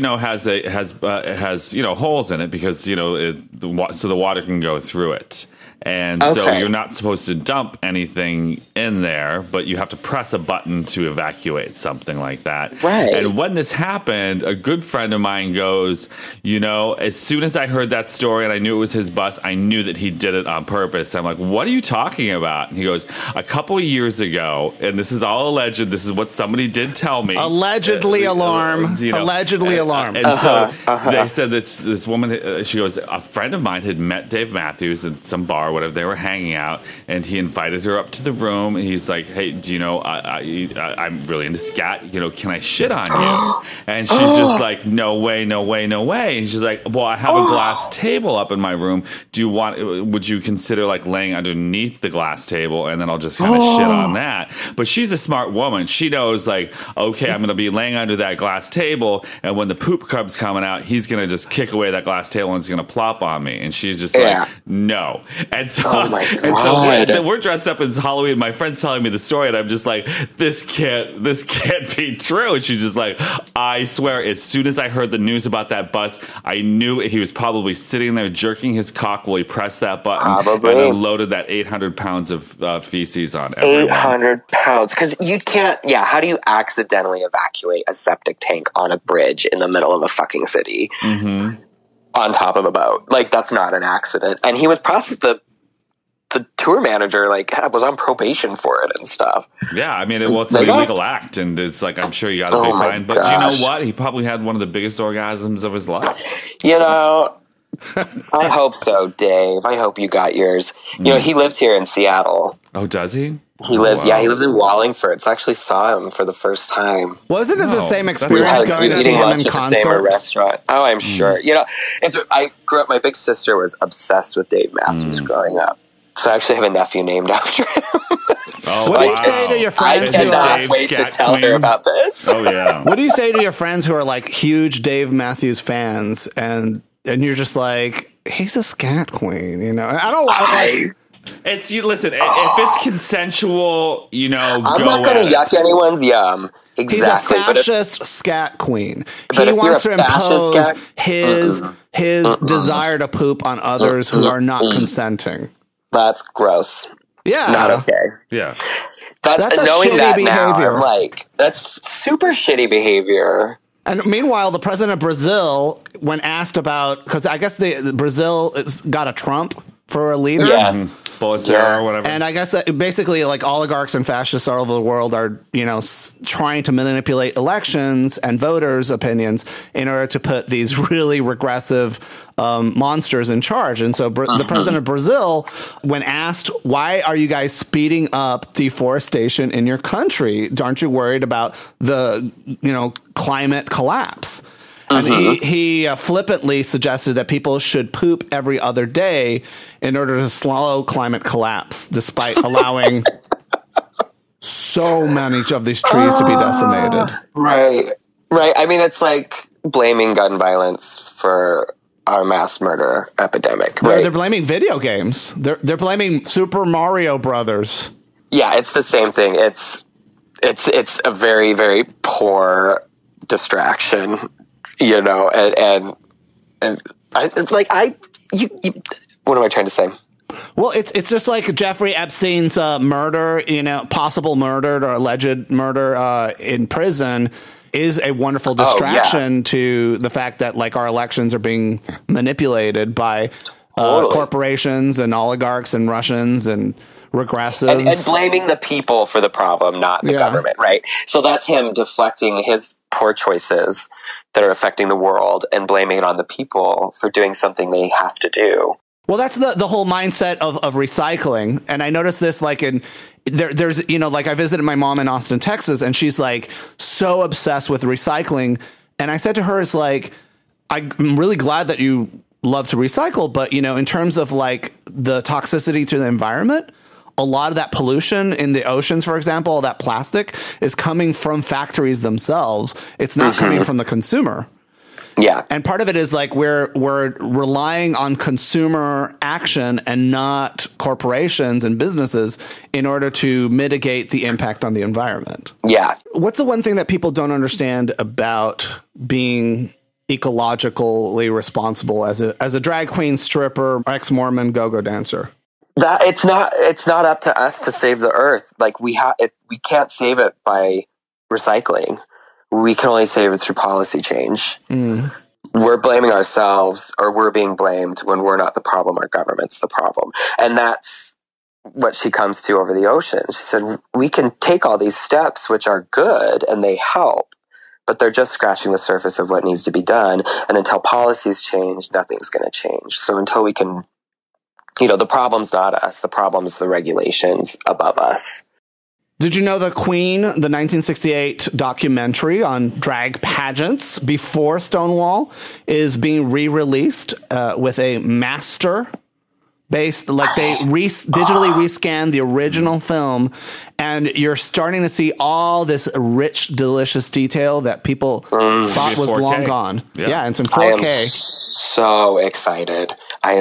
has holes in it because so the water can go through it. And so you're not supposed to dump anything in there, but you have to press a button to evacuate, something like that. Right. And when this happened, a good friend of mine goes, as soon as I heard that story and I knew it was his bus, I knew that he did it on purpose. I'm like, what are you talking about? And he goes, a couple of years ago, and this is all alleged, this is what somebody did tell me. Allegedly alarm. Allegedly alarm. And so they said that this woman, she goes, a friend of mine had met Dave Matthews at some bar, whatever, they were hanging out, and he invited her up to the room, and he's like, hey, do you know, I'm really into scat, can I shit on you? And she's just like, no way, no way, no way. And she's like, well, I have a glass table up in my room. Would you consider, like, laying underneath the glass table, and then I'll just kind of shit on that? But she's a smart woman. She knows, like, okay, I'm going to be laying under that glass table, and when the poop comes coming out, he's going to just kick away that glass table, and it's going to plop on me. And she's just like, no. And so, we're dressed up as Halloween. My friend's telling me the story, and I'm just like, this can't be true. And she's just like, I swear, as soon as I heard the news about that bus, I knew he was probably sitting there jerking his cock while he pressed that button and unloaded that 800 pounds of feces on everyone. 800 pounds. Because you can't, how do you accidentally evacuate a septic tank on a bridge in the middle of a fucking city on top of a boat? Like, that's not an accident. And he was the tour manager, like, was on probation for it and stuff. Yeah, I mean, it's an illegal act, and it's like, I'm sure you got to pay fine. But you know what? He probably had one of the biggest orgasms of his life. I hope so, Dave. I hope you got yours. He lives here in Seattle. Oh, does he? He lives, he lives in Wallingford. So I actually saw him for the first time. Wasn't it the same experience going to see him in concert? The same restaurant. Oh, I'm sure. You know, I grew up. My big sister was obsessed with Dave Matthews growing up. So I actually have a nephew named after him. What do you say to your friends? I cannot wait to tell her about this. Oh yeah. What do you say to your friends who are like huge Dave Matthews fans, and you're just like, he's a scat queen, you know? I don't like. It's you. Listen, if it's consensual, you know, I'm not going to yuck anyone's yum. Exactly. He's a fascist scat queen. He wants to impose his desire to poop on others who are not consenting. That's gross. Yeah. Not okay. Yeah. That's a knowing shitty that behavior. Now, I'm like, that's super shitty behavior. And meanwhile, the president of Brazil, when asked about, because I guess Brazil got a Trump for a leader. Yeah. Bolsonaro or whatever. And I guess that basically like oligarchs and fascists all over the world are, you know, trying to manipulate elections and voters' opinions in order to put these really regressive monsters in charge. And so the president of Brazil, when asked, why are you guys speeding up deforestation in your country? Aren't you worried about the, you know, climate collapse? And he flippantly suggested that people should poop every other day in order to slow climate collapse, despite allowing so many of these trees to be decimated. Right. I mean, it's like blaming gun violence for our mass murder epidemic. Right? They're blaming video games. They're blaming Super Mario Brothers. Yeah, it's the same thing. It's a very, very poor distraction. You know, and I what am I trying to say? Well, it's just like Jeffrey Epstein's murder, you know, possible murder or alleged murder in prison is a wonderful distraction to the fact that like our elections are being manipulated by corporations and oligarchs and Russians and regressives. And blaming the people for the problem, not the government, right? So that's him deflecting his poor choices that are affecting the world and blaming it on the people for doing something they have to do. Well, that's the whole mindset of recycling. And I noticed this like there's, you know, like I visited my mom in Austin, Texas, and she's like so obsessed with recycling. And I said to her, it's like, I'm really glad that you love to recycle, but, you know, in terms of like the toxicity to the environment, a lot of that pollution in the oceans, for example, all that plastic is coming from factories themselves. It's not coming from the consumer. Yeah. And part of it is like we're relying on consumer action and not corporations and businesses in order to mitigate the impact on the environment. Yeah. What's the one thing that people don't understand about being ecologically responsible as a drag queen, stripper, ex-Mormon, go-go dancer? That it's not up to us to save the earth. Like we can't save it by recycling. We can only save it through policy change. We're blaming ourselves, or we're being blamed when we're not the problem. Our government's the problem. And that's what she comes to over the ocean. She said, we can take all these steps, which are good and they help, but they're just scratching the surface of what needs to be done. And until policies change, nothing's going to change. So until we can, you know, the problem's not us. The problem's the regulations above us. Did you know the Queen, the 1968 documentary on drag pageants before Stonewall, is being re-released with a master based, like they digitally rescanned the original film, and you're starting to see all this rich, delicious detail that people thought was 4K. long gone. Yeah, it's in 4K. I am so excited.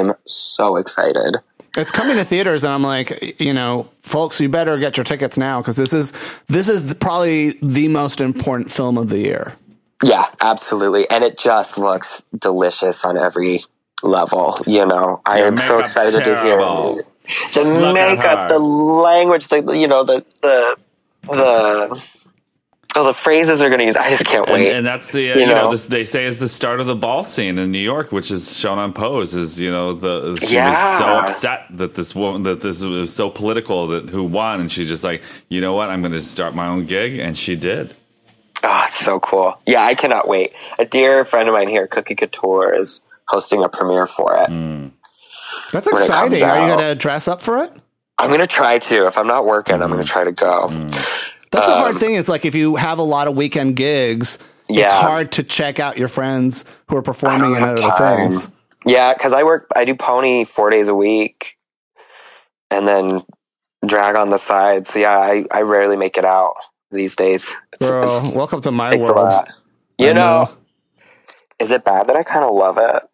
It's coming to theaters, and I'm like, you know, folks, you better get your tickets now, because this is probably the most important film of the year. Yeah, absolutely. And it just looks delicious on every level. You know, I am so excited to hear the makeup, the language, the phrases they're going to use. I just can't wait. And that's the you know they say is the start of the ball scene in New York, which is shown on Pose. Is, you know, she was so upset that this was so political, that who won, and she's just like, you know what, I'm going to start my own gig, and she did. Oh, it's so cool. Yeah, I cannot wait. A dear friend of mine here, Cookie Couture, is hosting a premiere for it. That's exciting. Are you going to dress up for it? I'm going to try to. If I'm not working, I'm going to try to go. That's the hard thing is like if you have a lot of weekend gigs, it's hard to check out your friends who are performing in other things. Yeah, because I do pony 4 days a week and then drag on the side. So yeah, I rarely make it out these days. Girl, welcome to my takes world. A lot. You know, is it bad that I kind of love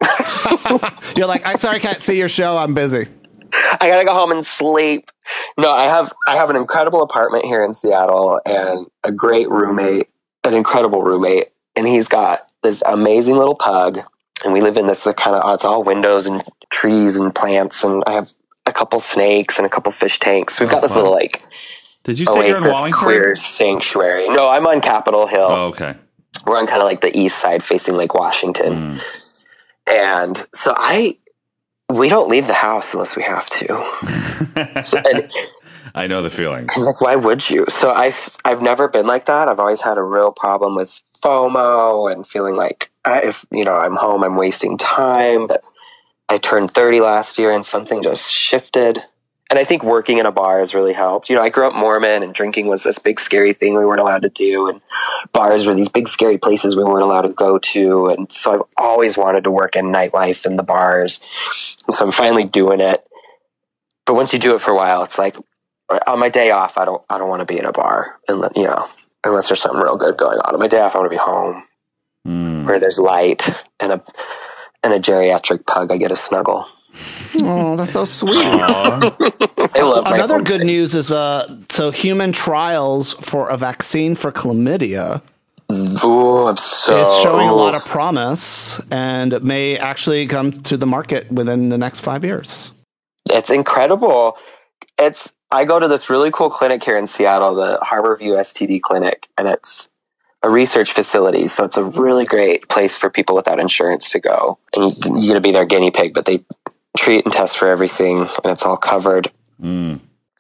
it? You're like, I'm sorry, I can't see your show. I'm busy. I gotta go home and sleep. No, I have an incredible apartment here in Seattle and a great roommate, an incredible roommate, and he's got this amazing little pug. And we live in this kind of, it's all windows and trees and plants, and I have a couple snakes and a couple fish tanks. We've got this little like, did you say you're in Wallingford? Queer sanctuary. No, I'm on Capitol Hill. Oh, okay. We're on kind of like the east side facing Lake Washington. And so we don't leave the house unless we have to. I know the feeling. Like, why would you? So I've never been like that. I've always had a real problem with FOMO and feeling like if I'm home, I'm wasting time. But I turned 30 last year and something just shifted. And I think working in a bar has really helped. I grew up Mormon and drinking was this big scary thing we weren't allowed to do. And bars were these big scary places we weren't allowed to go to. And so I've always wanted to work in nightlife in the bars. And so I'm finally doing it. But once you do it for a while, it's like on my day off, I don't want to be in a bar unless there's something real good going on. On my day off, I want to be home where there's light and a geriatric pug I get to snuggle. Oh, that's so sweet. I love Another good news is so human trials for a vaccine for chlamydia. Ooh, it's showing a lot of promise and may actually come to the market within the next 5 years. It's incredible. I go to this really cool clinic here in Seattle, the Harborview STD Clinic, and it's a research facility. So it's a really great place for people without insurance to go. And you're going to be their guinea pig, but they treat and test for everything and it's all covered. And,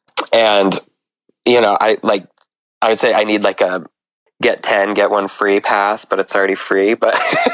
I would say I need like a get 10, get one free pass, but it's already free. But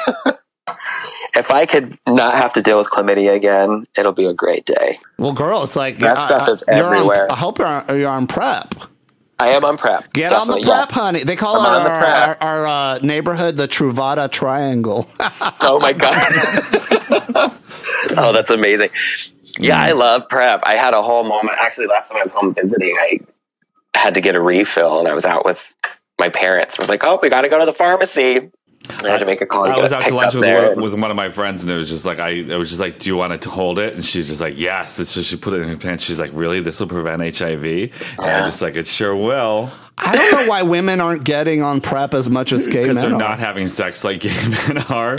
if I could not have to deal with chlamydia again, it'll be a great day. Well, girl, it's like that stuff is everywhere. I hope you're on PrEP. I am on PrEP. Get definitely, on the PrEP, honey. They call our neighborhood the Truvada Triangle. Oh, my God. Oh, that's amazing. Yeah, I love PrEP. I had a whole moment. Actually, last time I was home visiting, I had to get a refill, and I was out with my parents. I was like, oh, we got to go to the pharmacy. I had to make a call. I was out to lunch with one of my friends, and it was just like I was just like, "Do you want it to hold it?" And she's just like, "Yes." So she put it in her pants. She's like, "Really? This will prevent HIV?" And I'm just like, "It sure will." I don't know why women aren't getting on PrEP as much as gay men because they're are. not having sex like gay men are.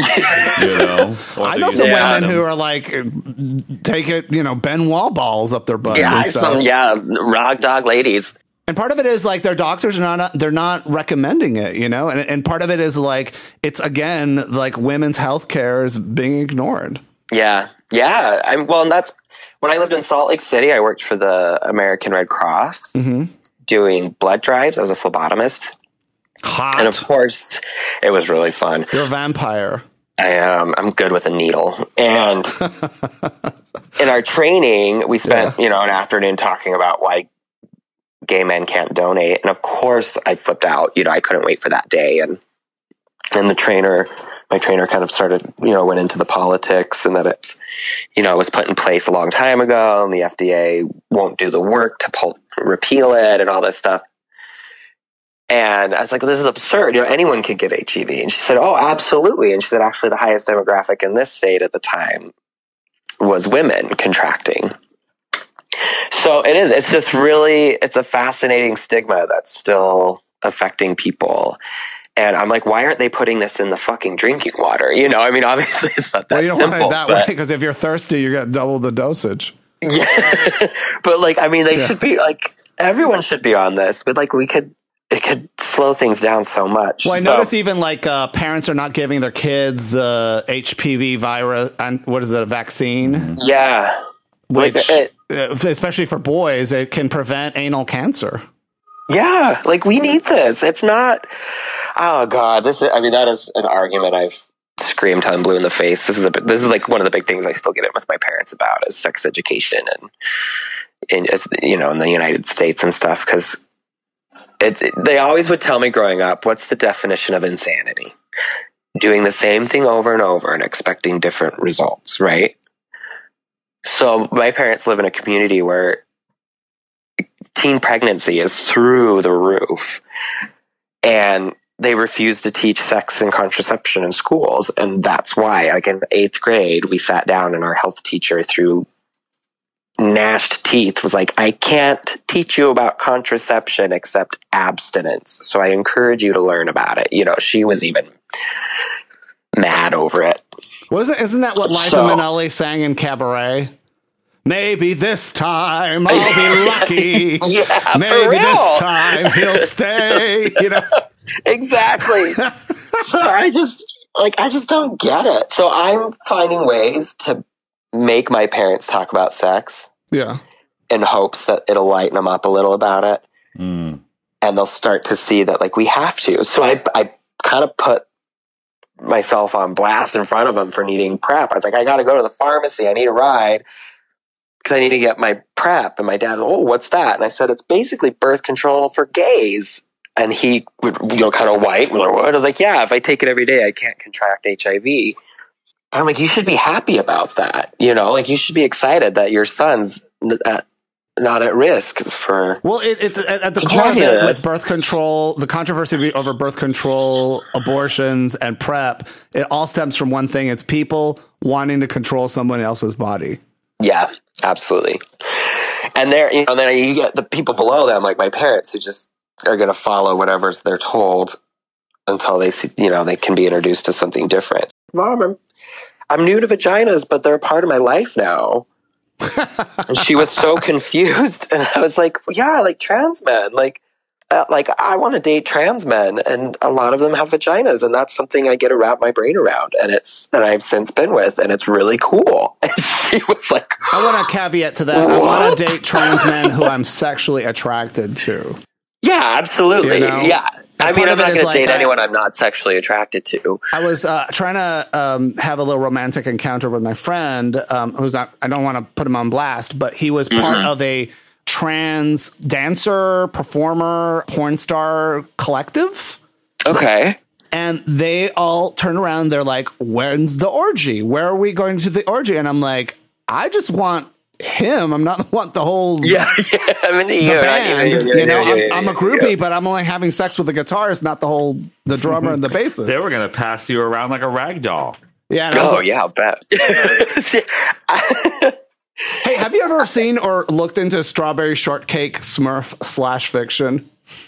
I know some women who are like, take it, Ben Wall balls up their butt. And rock dog ladies. And part of it is like their doctors are they're not recommending it, and part of it is like it's again like women's health care is being ignored. Yeah. And that's when I lived in Salt Lake City. I worked for the American Red Cross doing blood drives. I was a phlebotomist. Hot. And of course, it was really fun. You're a vampire. I am. I'm good with a needle. And in our training, we spent an afternoon talking about why gay men can't donate. And of course I flipped out, I couldn't wait for that day. And my trainer kind of started, went into the politics and that it's, it was put in place a long time ago and the FDA won't do the work to repeal it and all this stuff. And I was like, well, this is absurd. Anyone could get HIV. And she said, oh, absolutely. And she said, actually the highest demographic in this state at the time was women contracting. So it is. It's just really, it's a fascinating stigma that's still affecting people. And I'm like, why aren't they putting this in the fucking drinking water? Obviously it's not that simple. Well, you don't want it that way because if you're thirsty, you get double the dosage. Yeah. But they should be like, everyone should be on this. But it could slow things down so much. Well, I noticed even parents are not giving their kids the HPV virus and what is it, a vaccine? Yeah. Which, especially for boys, it can prevent anal cancer. Yeah, we need this. It's not. Oh God, that is an argument I've screamed till I'm blue in the face. This is one of the big things I still get it with my parents about is sex education in the United States and stuff, because they always would tell me growing up, what's the definition of insanity? Doing the same thing over and over and expecting different results, right? So my parents live in a community where teen pregnancy is through the roof, and they refuse to teach sex and contraception in schools. And that's why, like in 8th grade, we sat down and our health teacher, through gnashed teeth, was like, I can't teach you about contraception except abstinence. So I encourage you to learn about it. She was even mad over it. Isn't that what Liza Minnelli sang in Cabaret? Maybe this time I'll be lucky. Yeah, maybe this time he'll stay. Exactly. So I just don't get it. So I'm finding ways to make my parents talk about sex. Yeah. In hopes that it'll lighten them up a little about it. And they'll start to see that, like, we have to. So I kind of put myself on blast in front of them for needing PrEP. I was like, I got to go to the pharmacy. I need a ride because I need to get my PrEP. And my dad, what's that? And I said, it's basically birth control for gays. And he would, kind of white. And I was like, yeah, if I take it every day, I can't contract HIV. And I'm like, you should be happy about that. Like, you should be excited that your son's not at risk for. Well, it's at the core of it with birth control, the controversy over birth control, abortions, and PrEP. It all stems from one thing: it's people wanting to control someone else's body. Yeah, absolutely. And then you get the people below them, like my parents, who just are going to follow whatever they're told until they see, they can be introduced to something different. Mom, I'm new to vaginas, but they're a part of my life now. And she was so confused, and I was like, yeah, like trans men, like I want to date trans men, and a lot of them have vaginas, and that's something I get to wrap my brain around, and I've since been with, and it's really cool. And she was like, I want to caveat to that. What? I want to date trans men who I'm sexually attracted to. Yeah, absolutely. Yeah. I'm not going to date anyone I'm not sexually attracted to. I was trying to have a little romantic encounter with my friend, who's not, I don't want to put him on blast, but he was part of a trans dancer, performer, porn star collective. Okay. And they all turn around. They're like, when's the orgy? Where are we going to the orgy? And I'm like, I just want him. I'm not want the whole the band. I'm a groupie, but I'm only having sex with the guitarist, not the drummer and the bassist. They were gonna pass you around like a rag doll. Yeah. I'll bet. Hey, have you ever seen or looked into Strawberry Shortcake Smurf /fiction?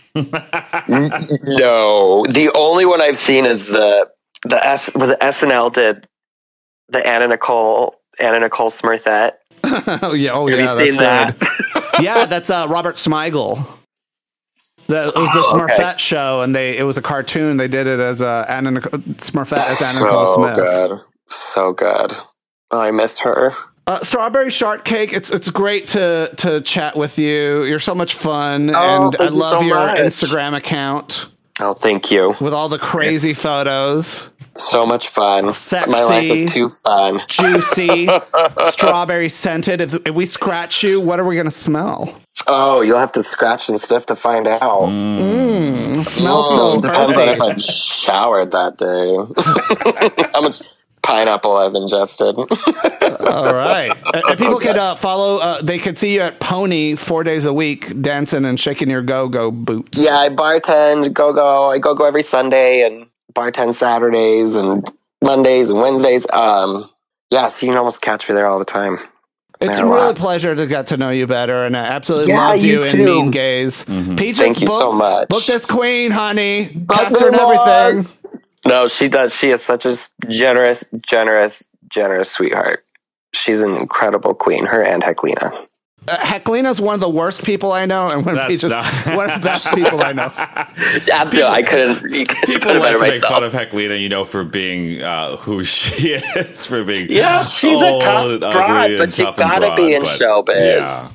No. The only one I've seen is was it SNL did the Anna Nicole Smurfette. Have you seen that? Yeah, that's Robert Smigel. It was the Smurfette show, and it was a cartoon. They did it as Smurfette as Anna Nicole Smith. Good. So good. Oh, I miss her. Strawberry Shortcake, it's great to chat with you. You're so much fun, and I love your Instagram account. Oh, thank you. With all the crazy photos. So much fun. Sexy. My life is too fun. Juicy. Strawberry scented. If we scratch you, what are we going to smell? Oh, you'll have to scratch and sniff to find out. Smells so depends on if I've showered that day. How much pineapple I've ingested. All right. And people can follow, they can see you at Pony 4 days a week dancing and shaking your go-go boots. Yeah, I bartend go-go. I go-go every Sunday and bartend Saturdays and Mondays and Wednesdays. So you can almost catch me there all the time. It's a real pleasure to get to know you better, and I absolutely loved you in Mean Gays. Peaches, thank you so much. Book this queen, honey. Cast her and everything. No, she does. She is such a generous sweetheart. She's an incredible queen, her and Heklina. Heklina's one of the worst people I know, and one of the best people I know. Absolutely, I couldn't. People like to make fun of Heklina, for being who she is, for being she's a tough broad, but you gotta be in showbiz.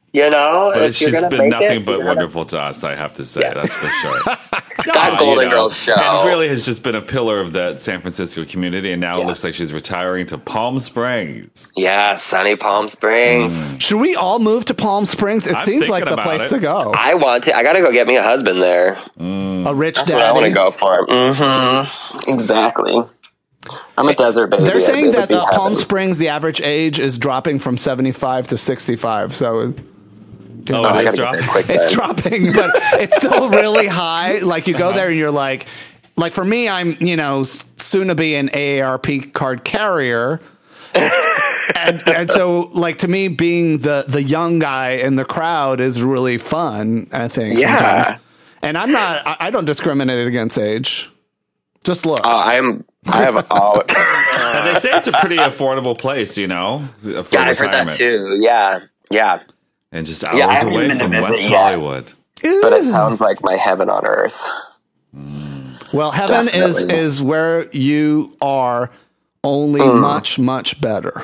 You know, But if she's you're gonna been make nothing it, but you gotta- wonderful to us, I have to say. Yeah. That's for sure. That Golden You know, Girls show. And really has just been a pillar of that San Francisco community, and now it Yeah. looks like she's retiring to Palm Springs. Yeah, sunny Palm Springs. Should we all move to Palm Springs? It I'm seems like thinking the about place it. to go. I want to. I gotta go get me a husband there. A rich That's daddy. what I want to go for. Mm-hmm. Exactly. I'm a desert baby. They're saying It would that be Palm heaven. Springs, the average age is dropping from 75 to 65. So Oh, I it gotta is get there dropping? quick. it's Then. dropping, but it's still really high. Like you go there and you're like for me, I'm, soon to be an AARP card carrier. and so like to me being the young guy in the crowd is really fun, I think. Yeah. Sometimes. And I don't discriminate against age. Just looks. I have all. And they say it's a pretty affordable place, for Yeah, I've heard that retirement. too. Yeah, yeah. And just Yeah, I hours haven't away been to from visit West yet. Hollywood. But it sounds like my heaven on earth. Well, heaven Definitely. is where you are, only much, much better.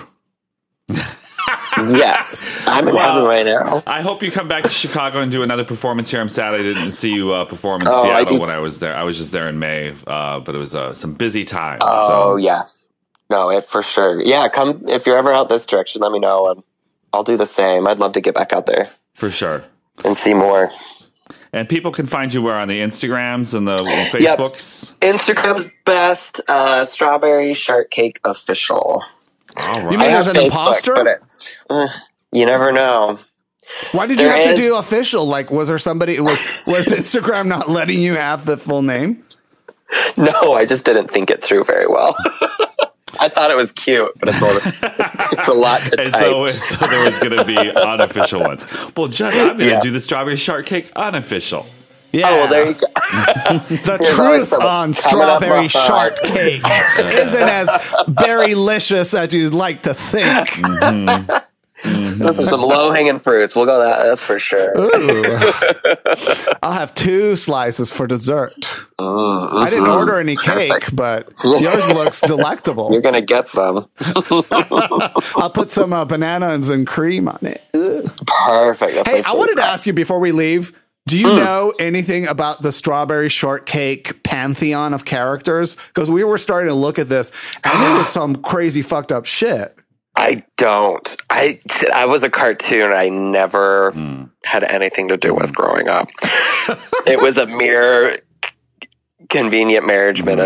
Yes, I'm in heaven right now. I hope you come back to Chicago and do another performance here. I'm sad I didn't see you perform in Oh, I Seattle do- when I was there. I was just there in May, but it was some busy times. Oh so. yeah, no, it for sure. Yeah, come if you're ever out this direction. Let me know, and I'll do the same. I'd love to get back out there For sure. and see more. And people can find you where on the Instagrams and the Facebooks. Instagram's best. Strawberry Shortcake Official. All right. You mean I there's have an Facebook, imposter? but it's, you never know. Why did you There have to is- do official? Like, was there somebody? Was Instagram not letting you have the full name? No, I just didn't think it through very well. I thought it was cute, but it's a lot to As type. though there was going to be unofficial ones. Well, Judd, I'm going to Yeah. do the strawberry shortcake unofficial. Yeah. Oh, well, there you go. The Here's truth Alex on coming up strawberry my heart. shortcake isn't as berry-licious as you'd like to think. Those are some low-hanging fruits. We'll go that's for sure. I'll have 2 slices for dessert. I didn't order any cake, Perfect. but yours looks delectable. You're gonna get some. I'll put some bananas and cream on it. Ugh. Perfect. That's Hey, my I wanted to favorite. ask you before we leave, do you know anything about the strawberry shortcake pantheon of characters? Because we were starting to look at this, and it was some crazy fucked up shit. I don't. I was a cartoon I never had anything to do with growing up. It was a mere convenient marriagement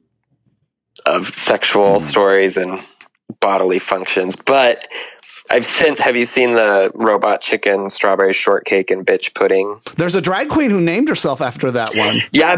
of sexual stories and bodily functions. But have you seen the Robot Chicken, Strawberry Shortcake, and Bitch Pudding? There's a drag queen who named herself after that one. Yeah,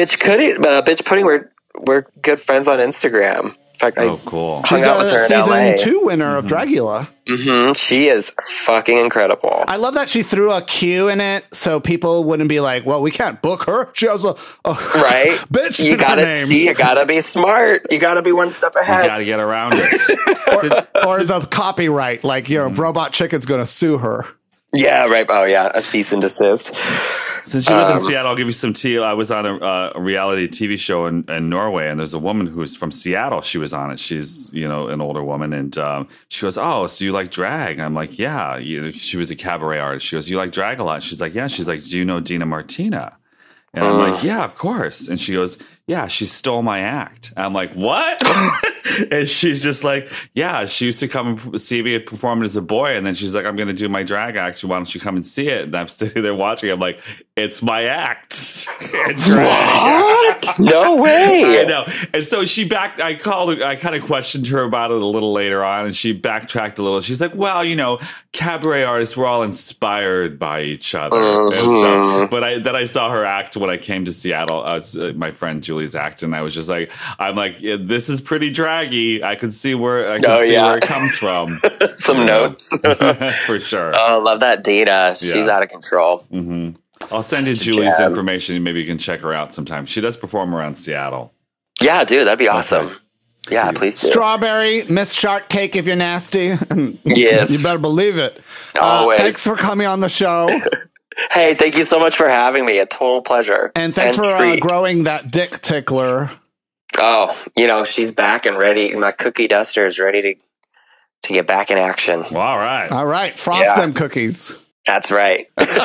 Bitch Pudding, we're good friends on Instagram. In fact, Oh, cool. I hung She's out with a her in LA. season 2 winner of Dragula. She is fucking incredible. I love that she threw a Q in it so people wouldn't be like, well, we can't book her. She has a Right? bitch You in her gotta name. see, you gotta be smart. You gotta be one step You ahead. got to get around it. Or the copyright, like, Robot Chicken's going to sue her. Yeah, right. Oh, yeah. A cease and desist. Since you live in Seattle, I'll give you some tea. I was on a reality TV show in Norway, and there's a woman who's from Seattle. She was on it. She's, an older woman, and she goes, "Oh, so you like drag?" I'm like, "Yeah." She was a cabaret artist. She goes, "You like drag a lot?" She's like, "Yeah." She's like, "Do you know Dina Martina?" And I'm like, "Yeah, of course." And she goes, "Yeah, she stole my act." I'm like, "What?" And she's just like, "Yeah, she used to come and see me perform as a boy, and then she's like, I'm going to do my drag act. Why don't you come and see it?" And I'm sitting there watching. I'm like, "It's my act." And drag. What? No way. I know. And so I kind of questioned her about it a little later on, and she backtracked a little. She's like, "Well, cabaret artists were all inspired by each other." And so, but then I saw her act when I came to Seattle. My friend Julie's act, and I was just like, "Yeah, this is pretty draggy. I can see where where it comes from." Some notes. For sure. Oh, love that Dina. She's Yeah. out of control. I'll send you Julie's jam. information, and maybe you can check her out sometime. She does perform around Seattle. Yeah, dude, that'd be awesome. Yeah, please do. Strawberry, Miss Shortcake, if you're nasty. Yes. You better believe it. Always. Thanks for coming on the show. Hey, thank you so much for having me. A total pleasure. And thanks for treat. growing that dick tickler. Oh, she's back and ready. My cookie duster is ready to get back in action. Well, all right. All right. Frost Yeah. them cookies. That's right.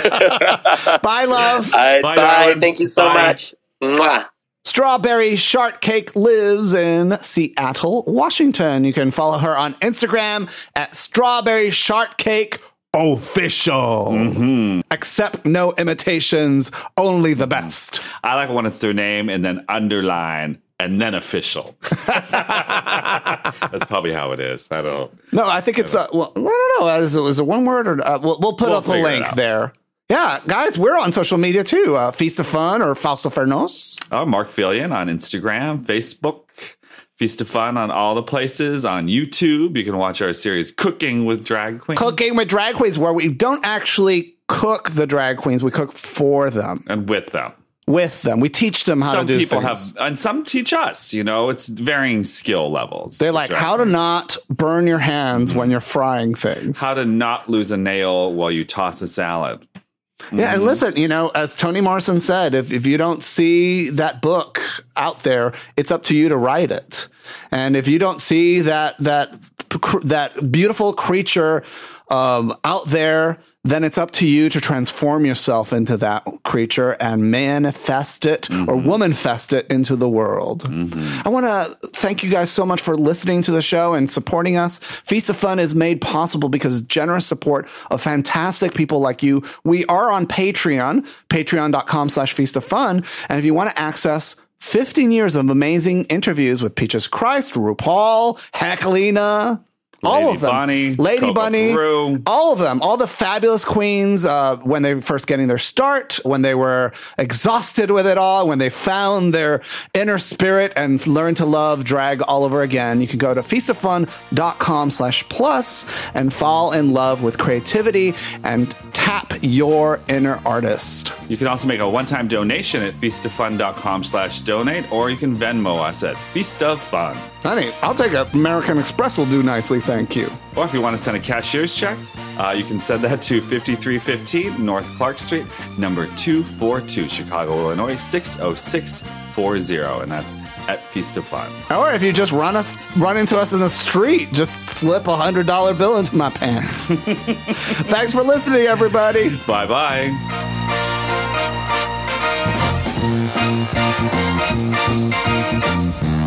Bye, love. Bye. darling. Thank you so Bye. much. Mwah. Strawberry Shortcake lives in Seattle, Washington. You can follow her on Instagram at Strawberry Shortcake Official. Accept no imitations, only the best. I like when it's their name and then underline and then official. That's probably how it is. I don't. No, I think it's well, I don't know. Is it one word or we'll put up the figure it link out. there. Yeah, guys, we're on social media too. Feast of Fun or Fausto Fernos. Mark Fillion on Instagram, Facebook, Feast of Fun on all the places, on YouTube. You can watch our series Cooking with Drag Queens. Cooking with Drag Queens, where we don't actually cook the drag queens, we cook for them, And with them. with them. We teach them how Some to do people things. have, and some teach us, it's varying skill levels. They're like, Drag how to queens. not burn your hands when you're frying things. How to not lose a nail while you toss a salad. Yeah, and listen, as Toni Morrison said, if you don't see that book out there, it's up to you to write it. And if you don't see that beautiful creature out there, then it's up to you to transform yourself into that creature and manifest it or womanfest it into the world. I want to thank you guys so much for listening to the show and supporting us. Feast of Fun is made possible because of generous support of fantastic people like you. We are on Patreon, patreon.com/Feast of Fun. And if you want to access 15 years of amazing interviews with Peaches Christ, RuPaul, Heckelina, all Lady of them. Bunny, Lady Coco Bunny, Peru. all of them, all the fabulous queens, when they were first getting their start, when they were exhausted with it all, when they found their inner spirit and learned to love drag all over again. You can go to feastoffun.com/plus and fall in love with creativity and tap your inner artist. You can also make a one-time donation at feastoffun.com/donate, or you can Venmo us at Feast of Fun. Honey, I'll take a American Express will do nicely, thank you. Or if you want to send a cashier's check, you can send that to 5315 North Clark Street, number 242, Chicago, Illinois, 60640. And that's at Feast of Fun. Or if you just run into us in the street, just slip $100 bill into my pants. Thanks for listening, everybody. Bye-bye.